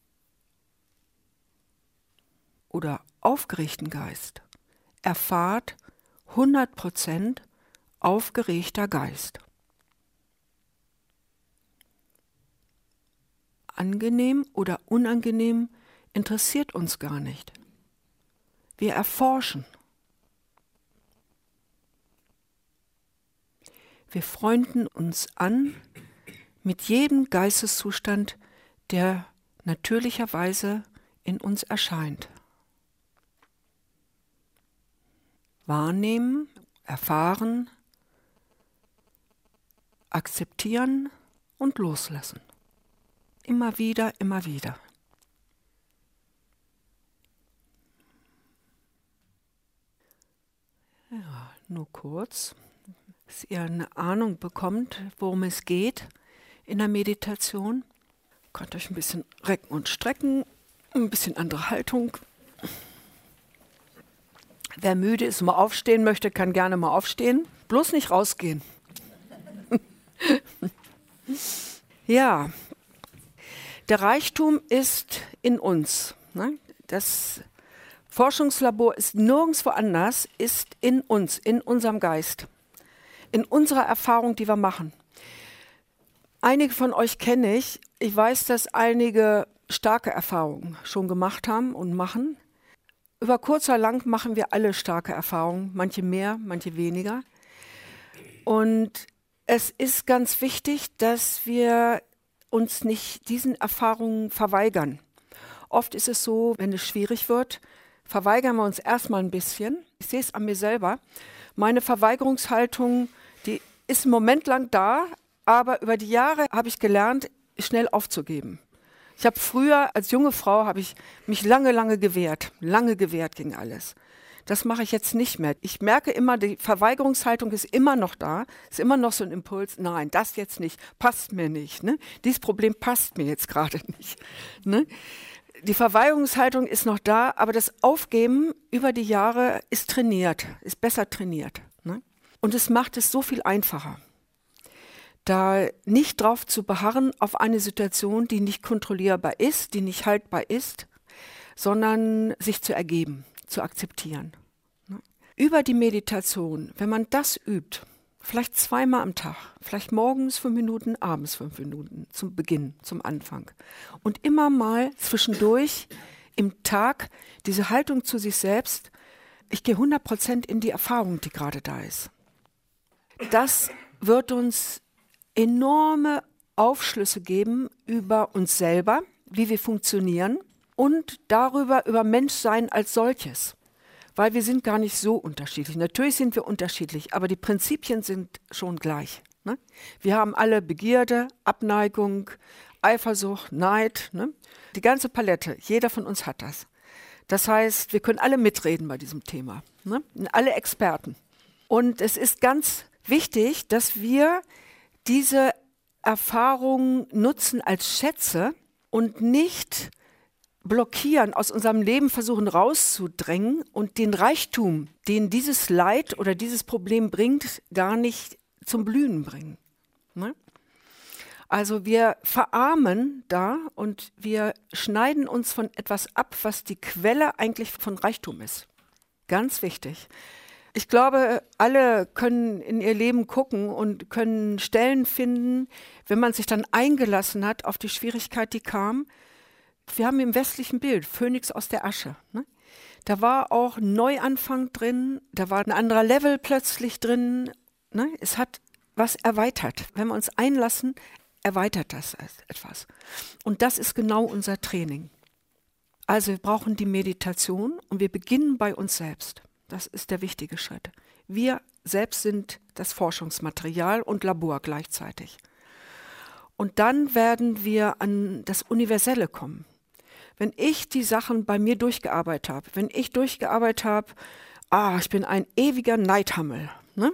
Oder aufgeregten Geist. Erfahrt hundert Prozent aufgeregter Geist. Angenehm oder unangenehm interessiert uns gar nicht. Wir erforschen. Wir freunden uns an mit jedem Geisteszustand, der natürlicherweise in uns erscheint. Wahrnehmen, erfahren, akzeptieren und loslassen. Immer wieder, immer wieder. Ja, nur kurz, dass ihr eine Ahnung bekommt, worum es geht in der Meditation. Ihr könnt euch ein bisschen recken und strecken, ein bisschen andere Haltung. Wer müde ist und mal aufstehen möchte, kann gerne mal aufstehen. Bloß nicht rausgehen. Ja, der Reichtum ist in uns. Das Forschungslabor ist nirgendwo anders, ist in uns, in unserem Geist, in unserer Erfahrung, die wir machen. Einige von euch kenne ich. Ich weiß, dass einige starke Erfahrungen schon gemacht haben und machen. Über kurz oder lang machen wir alle starke Erfahrungen, manche mehr, manche weniger. Und es ist ganz wichtig, dass wir uns nicht diesen Erfahrungen verweigern. Oft ist es so, wenn es schwierig wird, verweigern wir uns erstmal ein bisschen. Ich sehe es an mir selber. Meine Verweigerungshaltung, die ist einen Moment lang da, aber über die Jahre habe ich gelernt, schnell aufzugeben. Ich habe früher, als junge Frau, habe ich mich lange, lange gewehrt, lange gewehrt gegen alles. Das mache ich jetzt nicht mehr. Ich merke immer, die Verweigerungshaltung ist immer noch da, ist immer noch so ein Impuls, nein, das jetzt nicht, passt mir nicht. Ne? Dieses Problem passt mir jetzt gerade nicht. Ne? Die Verweigerungshaltung ist noch da, aber das Aufgeben über die Jahre ist trainiert, ist besser trainiert. Ne? Und es macht es so viel einfacher, da nicht drauf zu beharren auf eine Situation, die nicht kontrollierbar ist, die nicht haltbar ist, sondern sich zu ergeben, zu akzeptieren. Ne? Über die Meditation, wenn man das übt, vielleicht zweimal am Tag, vielleicht morgens fünf Minuten, abends fünf Minuten, zum Beginn, zum Anfang. Und immer mal zwischendurch im Tag diese Haltung zu sich selbst, ich gehe hundert Prozent in die Erfahrung, die gerade da ist. Das wird uns enorme Aufschlüsse geben über uns selber, wie wir funktionieren und darüber, über Menschsein als solches. Weil wir sind gar nicht so unterschiedlich. Natürlich sind wir unterschiedlich, aber die Prinzipien sind schon gleich. Ne? Wir haben alle Begierde, Abneigung, Eifersucht, Neid. Ne? Die ganze Palette, jeder von uns hat das. Das heißt, wir können alle mitreden bei diesem Thema. Ne? Alle Experten. Und es ist ganz wichtig, dass wir diese Erfahrungen nutzen als Schätze und nicht blockieren, aus unserem Leben versuchen rauszudrängen und den Reichtum, den dieses Leid oder dieses Problem bringt, gar nicht zum Blühen bringen. Ne? Also wir verarmen da und wir schneiden uns von etwas ab, was die Quelle eigentlich von Reichtum ist. Ganz wichtig. Ich glaube, alle können in ihr Leben gucken und können Stellen finden, wenn man sich dann eingelassen hat auf die Schwierigkeit, die kam. Wir haben im westlichen Bild Phönix aus der Asche. Ne? Da war auch ein Neuanfang drin, da war ein anderer Level plötzlich drin. Ne? Es hat was erweitert. Wenn wir uns einlassen, erweitert das etwas. Und das ist genau unser Training. Also wir brauchen die Meditation und wir beginnen bei uns selbst. Das ist der wichtige Schritt. Wir selbst sind das Forschungsmaterial und Labor gleichzeitig. Und dann werden wir an das Universelle kommen. Wenn ich die Sachen bei mir durchgearbeitet habe, wenn ich durchgearbeitet habe, ah, ich bin ein ewiger Neidhammel. Ne?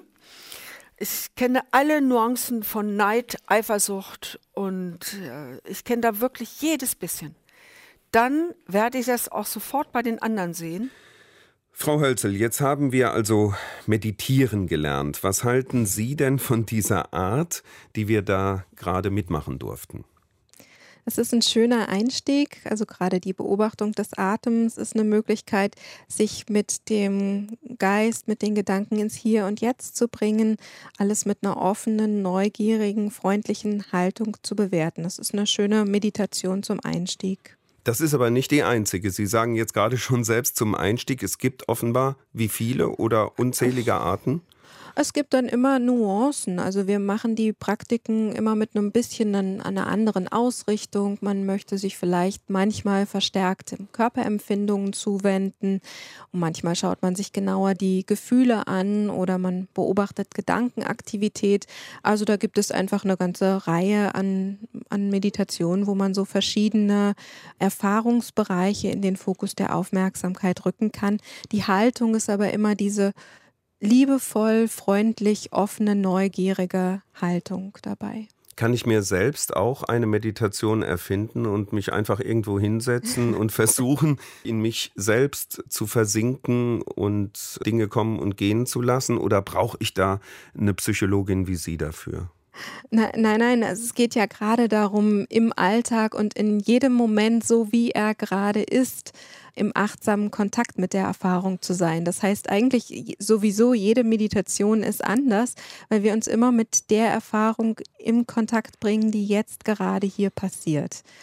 Ich kenne alle Nuancen von Neid, Eifersucht und äh, ich kenne da wirklich jedes bisschen. Dann werde ich das auch sofort bei den anderen sehen. Frau Hölzel, jetzt haben wir also meditieren gelernt. Was halten Sie denn von dieser Art, die wir da gerade mitmachen durften? Es ist ein schöner Einstieg, also gerade die Beobachtung des Atems ist eine Möglichkeit, sich mit dem Geist, mit den Gedanken ins Hier und Jetzt zu bringen, alles mit einer offenen, neugierigen, freundlichen Haltung zu bewerten. Das ist eine schöne Meditation zum Einstieg. Das ist aber nicht die einzige. Sie sagen jetzt gerade schon selbst zum Einstieg, es gibt offenbar wie viele oder unzählige Arten? Es gibt dann immer Nuancen. Also wir machen die Praktiken immer mit einem bisschen an, einer anderen Ausrichtung. Man möchte sich vielleicht manchmal verstärkt Körperempfindungen zuwenden. Und manchmal schaut man sich genauer die Gefühle an oder man beobachtet Gedankenaktivität. Also da gibt es einfach eine ganze Reihe an, an Meditationen, wo man so verschiedene Erfahrungsbereiche in den Fokus der Aufmerksamkeit rücken kann. Die Haltung ist aber immer diese liebevoll, freundlich, offene, neugierige Haltung dabei. Kann ich mir selbst auch eine Meditation erfinden und mich einfach irgendwo hinsetzen und versuchen, in mich selbst zu versinken und Dinge kommen und gehen zu lassen? Oder brauche ich da eine Psychologin wie Sie dafür? Nein, nein, nein, also es geht ja gerade darum, im Alltag und in jedem Moment, so wie er gerade ist, im achtsamen Kontakt mit der Erfahrung zu sein. Das heißt eigentlich sowieso, jede Meditation ist anders, weil wir uns immer mit der Erfahrung im Kontakt bringen, die jetzt gerade hier passiert.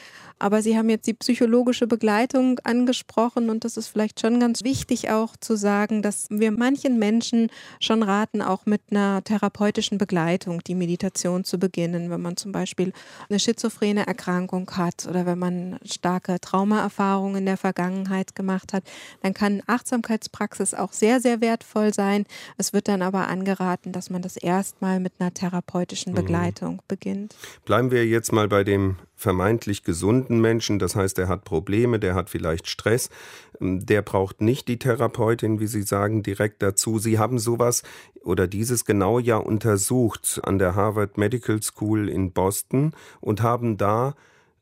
Aber Sie haben jetzt die psychologische Begleitung angesprochen und das ist vielleicht schon ganz wichtig auch zu sagen, dass wir manchen Menschen schon raten, auch mit einer therapeutischen Begleitung die Meditation zu beginnen, wenn man zum Beispiel eine schizophrene Erkrankung hat oder wenn man starke Traumaerfahrungen in der Vergangenheit gemacht hat, dann kann Achtsamkeitspraxis auch sehr, sehr wertvoll sein. Es wird dann aber angeraten, dass man das erstmal mit einer therapeutischen Begleitung mhm. beginnt. Bleiben wir jetzt mal bei dem vermeintlich gesunden Menschen, das heißt, er hat Probleme, der hat vielleicht Stress, der braucht nicht die Therapeutin, wie Sie sagen, direkt dazu. Sie haben sowas oder dieses genau ja untersucht an der Harvard Medical School in Boston und haben da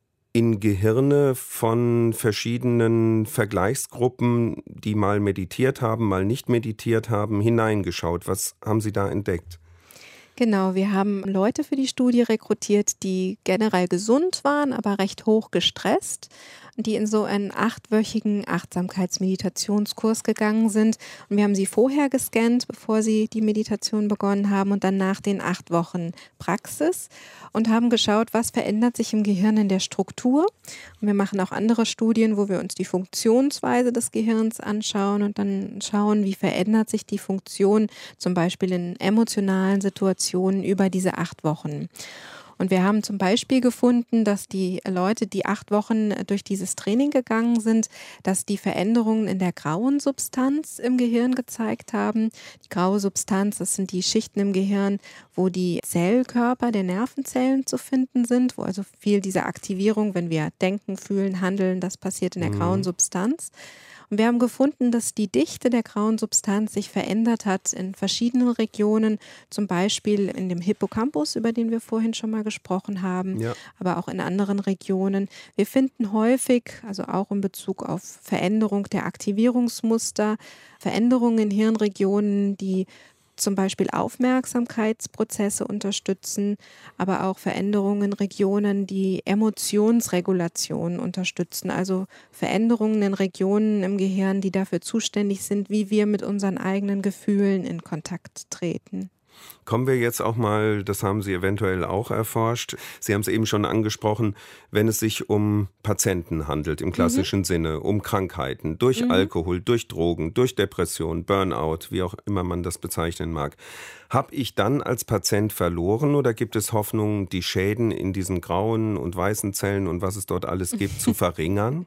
in Gehirne von verschiedenen Vergleichsgruppen, die mal meditiert haben, mal nicht meditiert haben, hineingeschaut. Was haben Sie da entdeckt? Genau, wir haben Leute für die Studie rekrutiert, die generell gesund waren, aber recht hoch gestresst, die in so einen achtwöchigen Achtsamkeitsmeditationskurs gegangen sind. Und wir haben sie vorher gescannt, bevor sie die Meditation begonnen haben und dann nach den acht Wochen Praxis und haben geschaut, was verändert sich im Gehirn in der Struktur. Und wir machen auch andere Studien, wo wir uns die Funktionsweise des Gehirns anschauen und dann schauen, wie verändert sich die Funktion zum Beispiel in emotionalen Situationen über diese acht Wochen. Und wir haben zum Beispiel gefunden, dass die Leute, die acht Wochen durch dieses Training gegangen sind, dass die Veränderungen in der grauen Substanz im Gehirn gezeigt haben. Die graue Substanz, das sind die Schichten im Gehirn, wo die Zellkörper der Nervenzellen zu finden sind, wo also viel diese Aktivierung, wenn wir denken, fühlen, handeln, das passiert in der mhm. grauen Substanz. Und wir haben gefunden, dass die Dichte der grauen Substanz sich verändert hat in verschiedenen Regionen, zum Beispiel in dem Hippocampus, über den wir vorhin schon mal gesprochen haben, ja. aber auch in anderen Regionen. Wir finden häufig, also auch in Bezug auf Veränderung der Aktivierungsmuster, Veränderungen in Hirnregionen, die zum Beispiel Aufmerksamkeitsprozesse unterstützen, aber auch Veränderungen in Regionen, die Emotionsregulation unterstützen, also Veränderungen in Regionen im Gehirn, die dafür zuständig sind, wie wir mit unseren eigenen Gefühlen in Kontakt treten. Kommen wir jetzt auch mal, das haben Sie eventuell auch erforscht, Sie haben es eben schon angesprochen, wenn es sich um Patienten handelt, im klassischen mhm. Sinne, um Krankheiten, durch mhm. Alkohol, durch Drogen, durch Depression, Burnout, wie auch immer man das bezeichnen mag. Habe ich dann als Patient verloren oder gibt es Hoffnung, die Schäden in diesen grauen und weißen Zellen und was es dort alles gibt, zu verringern?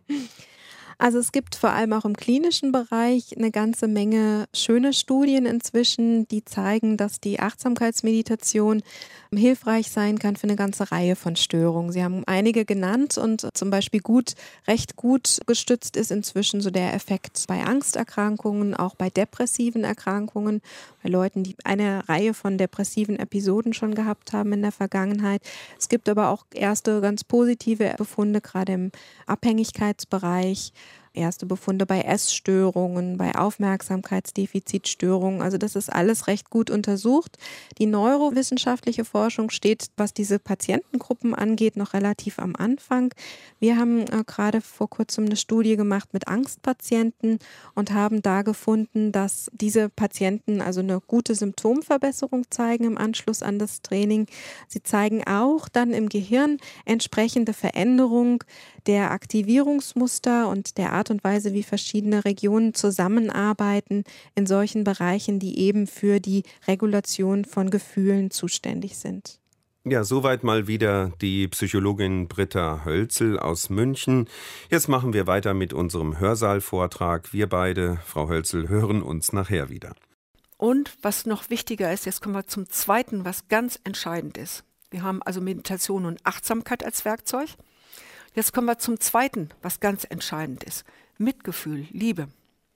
Also es gibt vor allem auch im klinischen Bereich eine ganze Menge schöne Studien inzwischen, die zeigen, dass die Achtsamkeitsmeditation hilfreich sein kann für eine ganze Reihe von Störungen. Sie haben einige genannt und zum Beispiel gut, recht gut gestützt ist inzwischen so der Effekt bei Angsterkrankungen, auch bei depressiven Erkrankungen, bei Leuten, die eine Reihe von depressiven Episoden schon gehabt haben in der Vergangenheit. Es gibt aber auch erste ganz positive Befunde, gerade im Abhängigkeitsbereich. Erste Befunde bei Essstörungen, bei Aufmerksamkeitsdefizitstörungen. Also das ist alles recht gut untersucht. Die neurowissenschaftliche Forschung steht, was diese Patientengruppen angeht, noch relativ am Anfang. Wir haben äh, gerade vor kurzem eine Studie gemacht mit Angstpatienten und haben da gefunden, dass diese Patienten also eine gute Symptomverbesserung zeigen im Anschluss an das Training. Sie zeigen auch dann im Gehirn entsprechende Veränderung der Aktivierungsmuster und der Art und Weise, wie verschiedene Regionen zusammenarbeiten in solchen Bereichen, die eben für die Regulation von Gefühlen zuständig sind. Ja, soweit mal wieder die Psychologin Britta Hölzel aus München. Jetzt machen wir weiter mit unserem Hörsaalvortrag. Wir beide, Frau Hölzel, hören uns nachher wieder. Und was noch wichtiger ist, jetzt kommen wir zum Zweiten, was ganz entscheidend ist. Wir haben also Meditation und Achtsamkeit als Werkzeug. Jetzt kommen wir zum Zweiten, was ganz entscheidend ist. Mitgefühl, Liebe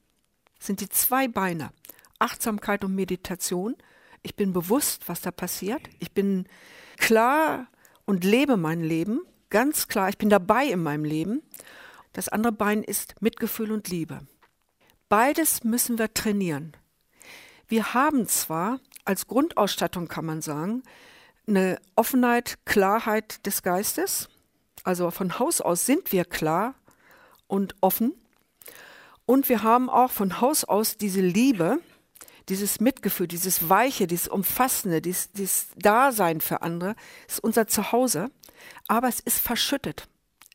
sind die zwei Beine. Achtsamkeit und Meditation. Ich bin bewusst, was da passiert. Ich bin klar und lebe mein Leben. Ganz klar, ich bin dabei in meinem Leben. Das andere Bein ist Mitgefühl und Liebe. Beides müssen wir trainieren. Wir haben zwar als Grundausstattung, kann man sagen, eine Offenheit, Klarheit des Geistes. Also von Haus aus sind wir klar und offen. Und wir haben auch von Haus aus diese Liebe, dieses Mitgefühl, dieses Weiche, dieses Umfassende, dieses, dieses Dasein für andere, ist unser Zuhause. Aber es ist verschüttet.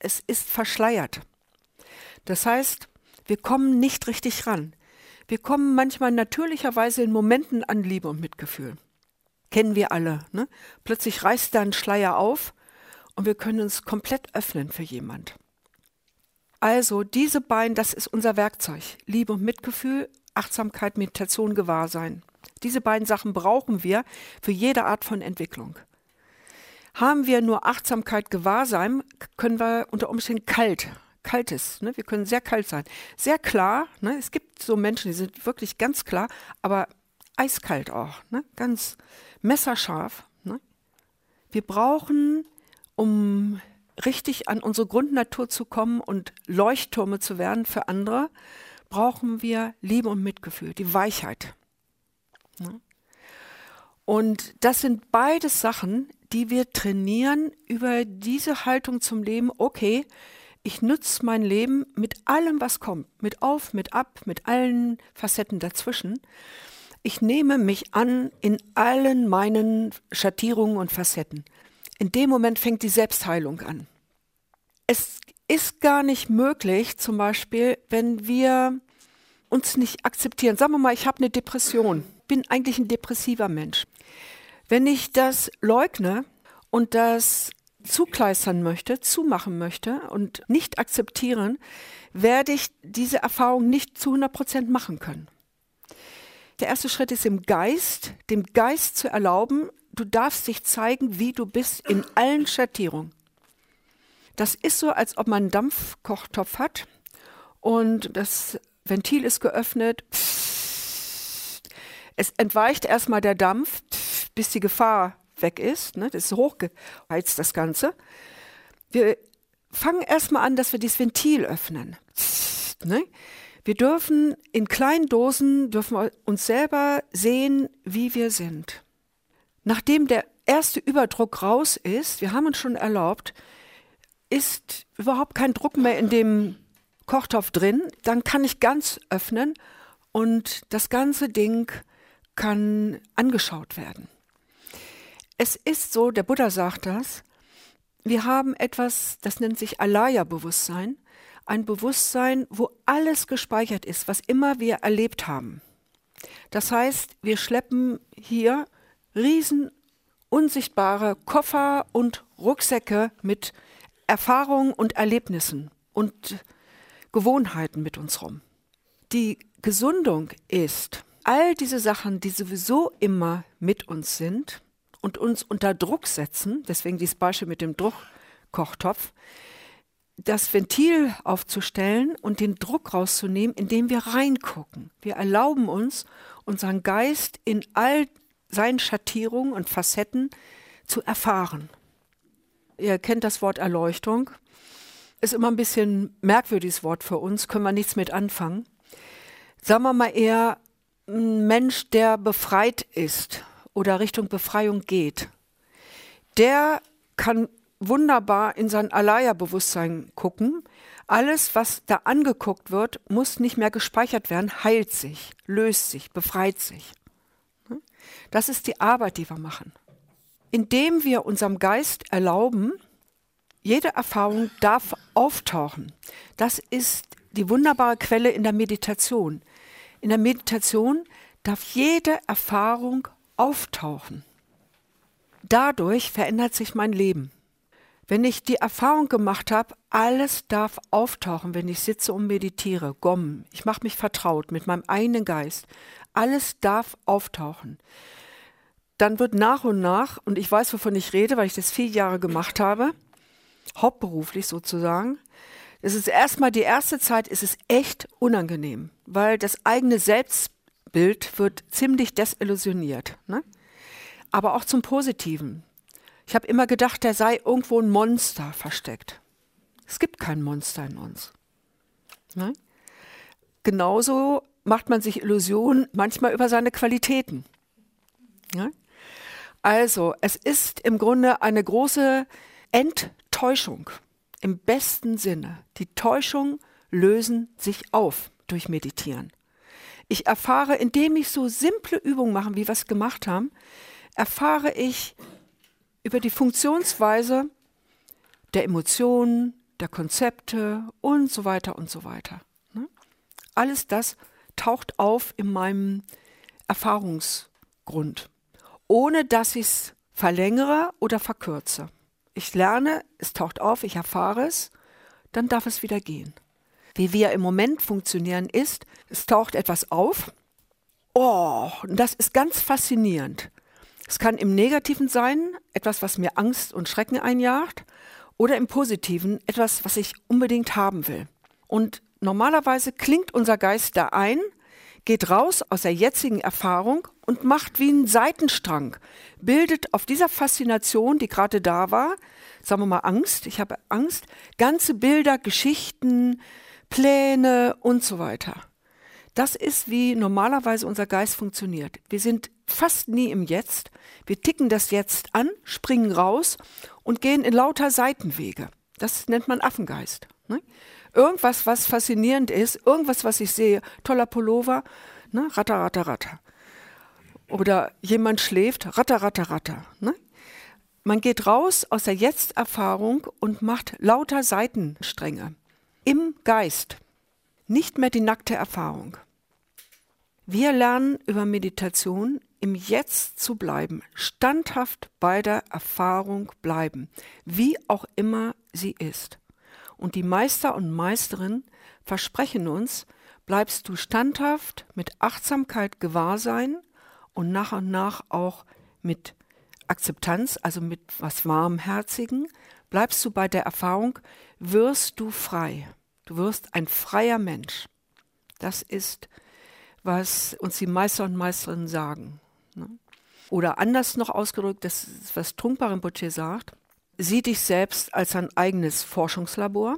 es ist verschleiert. Das heißt, wir kommen nicht richtig ran. Wir kommen manchmal natürlicherweise in Momenten an Liebe und Mitgefühl. Kennen wir alle. Ne? Plötzlich reißt da ein Schleier auf und wir können uns komplett öffnen für jemand. Also diese beiden, das ist unser Werkzeug. Liebe und Mitgefühl, Achtsamkeit, Meditation, Gewahrsein. Diese beiden Sachen brauchen wir für jede Art von Entwicklung. Haben wir nur Achtsamkeit, Gewahrsein, können wir unter Umständen kalt, kaltes, ne? Wir können sehr kalt sein. Sehr klar, ne? Es gibt so Menschen, die sind wirklich ganz klar, aber eiskalt auch, ne? Ganz messerscharf. Ne? Wir brauchen, um richtig an unsere Grundnatur zu kommen und Leuchttürme zu werden für andere, brauchen wir Liebe und Mitgefühl, die Weichheit. Ne? Und das sind beides Sachen, die wir trainieren über diese Haltung zum Leben. Okay, ich nutze mein Leben mit allem, was kommt, mit auf, mit ab, mit allen Facetten dazwischen. Ich nehme mich an in allen meinen Schattierungen und Facetten. In dem Moment fängt die Selbstheilung an. Es ist gar nicht möglich, zum Beispiel, wenn wir uns nicht akzeptieren. Sagen wir mal, ich habe eine Depression, bin eigentlich ein depressiver Mensch. Wenn ich das leugne und das zukleistern möchte, zumachen möchte und nicht akzeptieren, werde ich diese Erfahrung nicht zu hundert Prozent machen können. Der erste Schritt ist im Geist, dem Geist zu erlauben, du darfst dich zeigen, wie du bist in allen Schattierungen. Das ist so, als ob man einen Dampfkochtopf hat und das Ventil ist geöffnet. Es entweicht erstmal der Dampf, bis die Gefahr weg ist. Ne? Das ist hochgeheizt, das Ganze. Wir fangen erstmal an, dass wir das Ventil öffnen. Ne? Wir dürfen in kleinen Dosen, dürfen wir uns selber sehen, wie wir sind. Nachdem der erste Überdruck raus ist, wir haben uns schon erlaubt, ist überhaupt kein Druck mehr in dem Kochtopf drin, dann kann ich ganz öffnen und das ganze Ding kann angeschaut werden. Es ist so, der Buddha sagt das, wir haben etwas, das nennt sich Alaya-Bewusstsein, ein Bewusstsein, wo alles gespeichert ist, was immer wir erlebt haben. Das heißt, wir schleppen hier riesen unsichtbare Koffer und Rucksäcke mit Erfahrungen und Erlebnissen und Gewohnheiten mit uns rum. Die Gesundung ist, all diese Sachen, die sowieso immer mit uns sind und uns unter Druck setzen, deswegen dieses Beispiel mit dem Druckkochtopf, das Ventil aufzustellen und den Druck rauszunehmen, indem wir reingucken. Wir erlauben uns, unseren Geist in all seinen Schattierungen und Facetten zu erfahren. Ihr kennt das Wort Erleuchtung. Ist immer ein bisschen ein merkwürdiges Wort für uns, können wir nichts mit anfangen. Sagen wir mal eher ein Mensch, der befreit ist oder Richtung Befreiung geht. Der kann wunderbar in sein Alaya-Bewusstsein gucken. Alles, was da angeguckt wird, muss nicht mehr gespeichert werden, heilt sich, löst sich, befreit sich. Das ist die Arbeit, die wir machen. Indem wir unserem Geist erlauben, jede Erfahrung darf auftauchen. Das ist die wunderbare Quelle in der Meditation. In der Meditation darf jede Erfahrung auftauchen. Dadurch verändert sich mein Leben. Wenn ich die Erfahrung gemacht habe, alles darf auftauchen, wenn ich sitze und meditiere, Gom, ich mache mich vertraut mit meinem eigenen Geist, alles darf auftauchen. Dann wird nach und nach, und ich weiß, wovon ich rede, weil ich das vier Jahre gemacht habe, hauptberuflich sozusagen, es ist erstmal die erste Zeit, ist es echt unangenehm, weil das eigene Selbstbild wird ziemlich desillusioniert, ne? Aber auch zum Positiven. Ich habe immer gedacht, da sei irgendwo ein Monster versteckt. Es gibt kein Monster in uns. Ne? Genauso macht man sich Illusionen manchmal über seine Qualitäten. Ne? Also, es ist im Grunde eine große Enttäuschung, im besten Sinne. Die Täuschungen lösen sich auf durch Meditieren. Ich erfahre, indem ich so simple Übungen mache, wie wir es gemacht haben, erfahre ich über die Funktionsweise der Emotionen, der Konzepte und so weiter und so weiter. Ne? Alles das taucht auf in meinem Erfahrungsgrund, ohne dass ich es verlängere oder verkürze. Ich lerne, es taucht auf, ich erfahre es, dann darf es wieder gehen. Wie wir im Moment funktionieren ist, es taucht etwas auf. Oh, und das ist ganz faszinierend. Es kann im Negativen sein, etwas, was mir Angst und Schrecken einjagt, oder im Positiven, etwas, was ich unbedingt haben will. Und normalerweise klingt unser Geist da ein, geht raus aus der jetzigen Erfahrung und macht wie einen Seitenstrang, bildet auf dieser Faszination, die gerade da war, sagen wir mal Angst, ich habe Angst, ganze Bilder, Geschichten, Pläne und so weiter. Das ist, wie normalerweise unser Geist funktioniert. Wir sind fast nie im Jetzt. Wir ticken das Jetzt an, springen raus und gehen in lauter Seitenwege. Das nennt man Affengeist. Ne? Irgendwas, was faszinierend ist, irgendwas, was ich sehe, toller Pullover, ne? Ratter, ratter, ratter. Oder jemand schläft, ratter, ratter, ratter. Ne? Man geht raus aus der Jetzt-Erfahrung und macht lauter Seitenstränge. Im Geist. Nicht mehr die nackte Erfahrung. Wir lernen über Meditation im Jetzt zu bleiben, standhaft bei der Erfahrung bleiben, wie auch immer sie ist. Und die Meister und Meisterinnen versprechen uns, bleibst du standhaft mit Achtsamkeit, Gewahrsein und nach und nach auch mit Akzeptanz, also mit was Warmherzigen, bleibst du bei der Erfahrung, wirst du frei. Du wirst ein freier Mensch. Das ist, was uns die Meister und Meisterinnen sagen. Oder anders noch ausgedrückt, das ist, was Trungpa Rinpoche sagt, sieh dich selbst als ein eigenes Forschungslabor.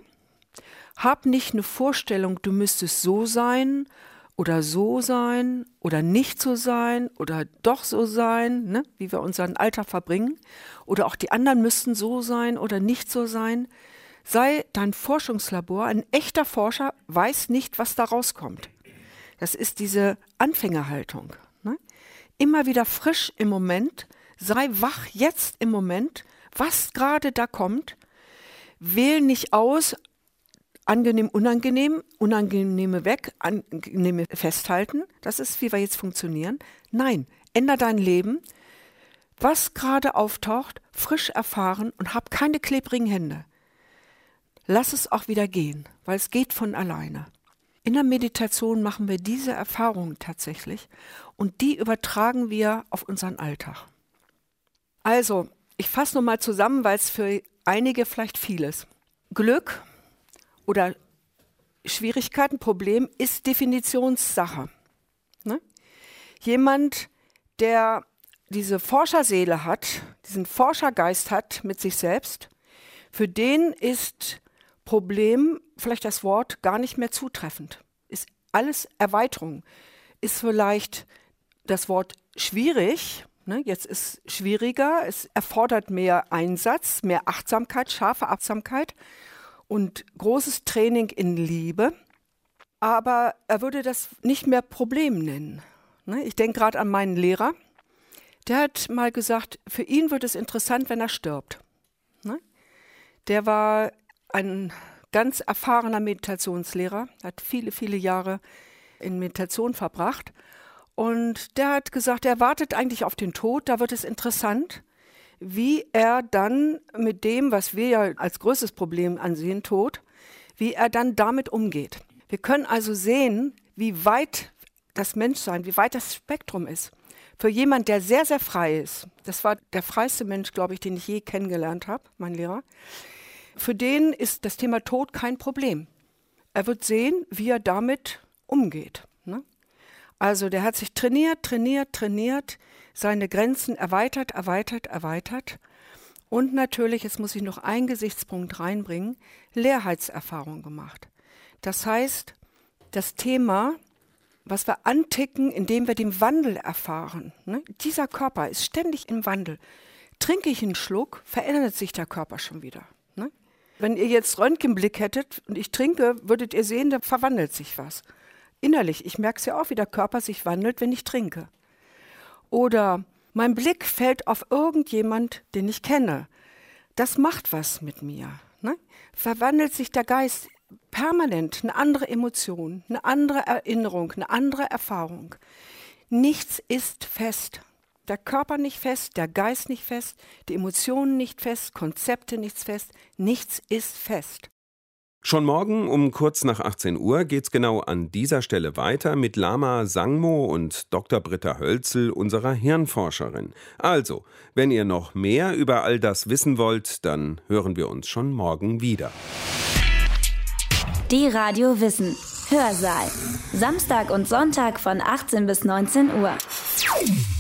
Hab nicht eine Vorstellung, du müsstest so sein oder so sein oder nicht so sein oder doch so sein, ne? Wie wir unseren Alltag verbringen. Oder auch die anderen müssten so sein oder nicht so sein. Sei dein Forschungslabor, ein echter Forscher weiß nicht, was da rauskommt. Das ist diese Anfängerhaltung. Ne? Immer wieder frisch im Moment, sei wach jetzt im Moment, was gerade da kommt. Wähl nicht aus, angenehm, unangenehm, unangenehme weg, angenehme festhalten. Das ist, wie wir jetzt funktionieren. Nein, änder dein Leben. Was gerade auftaucht, frisch erfahren und hab keine klebrigen Hände. Lass es auch wieder gehen, weil es geht von alleine. In der Meditation machen wir diese Erfahrungen tatsächlich und die übertragen wir auf unseren Alltag. Also, ich fasse nochmal zusammen, weil es für einige vielleicht viel ist. Glück oder Schwierigkeiten, Problem ist Definitionssache. Ne? Jemand, der diese Forscherseele hat, diesen Forschergeist hat mit sich selbst, für den ist Problem, vielleicht das Wort, gar nicht mehr zutreffend. Ist alles Erweiterung. Ist vielleicht das Wort schwierig, ne? Jetzt ist schwieriger, es erfordert mehr Einsatz, mehr Achtsamkeit, scharfe Achtsamkeit und großes Training in Liebe. Aber er würde das nicht mehr Problem nennen. Ne? Ich denke gerade an meinen Lehrer, der hat mal gesagt, für ihn wird es interessant, wenn er stirbt. Ne? Der war ein ganz erfahrener Meditationslehrer, hat viele, viele Jahre in Meditation verbracht. Und der hat gesagt, er wartet eigentlich auf den Tod, da wird es interessant, wie er dann mit dem, was wir ja als größtes Problem ansehen, Tod, wie er dann damit umgeht. Wir können also sehen, wie weit das Menschsein, wie weit das Spektrum ist. Für jemand, der sehr, sehr frei ist, das war der freiste Mensch, glaube ich, den ich je kennengelernt habe, mein Lehrer, für den ist das Thema Tod kein Problem. Er wird sehen, wie er damit umgeht. Ne? Also der hat sich trainiert, trainiert, trainiert, seine Grenzen erweitert, erweitert, erweitert. Und natürlich, jetzt muss ich noch einen Gesichtspunkt reinbringen, Leerheitserfahrung gemacht. Das heißt, das Thema, was wir anticken, indem wir den Wandel erfahren. Ne? Dieser Körper ist ständig im Wandel. Trinke ich einen Schluck, verändert sich der Körper schon wieder. Ne? Wenn ihr jetzt Röntgenblick hättet und ich trinke, würdet ihr sehen, da verwandelt sich was. Innerlich, ich merke es ja auch, wie der Körper sich wandelt, wenn ich trinke. Oder mein Blick fällt auf irgendjemand, den ich kenne. Das macht was mit mir. ne, verwandelt sich der Geist permanent, eine andere Emotion, eine andere Erinnerung, eine andere Erfahrung. Nichts ist fest. Der Körper nicht fest, der Geist nicht fest, die Emotionen nicht fest, Konzepte nicht fest, nichts ist fest. Schon morgen um kurz nach achtzehn Uhr geht's genau an dieser Stelle weiter mit Lama Sangmo und Doktor Britta Hölzel, unserer Hirnforscherin. Also, wenn ihr noch mehr über all das wissen wollt, dann hören wir uns schon morgen wieder. Die Radio Wissen Hörsaal. Samstag und Sonntag von achtzehn bis neunzehn Uhr.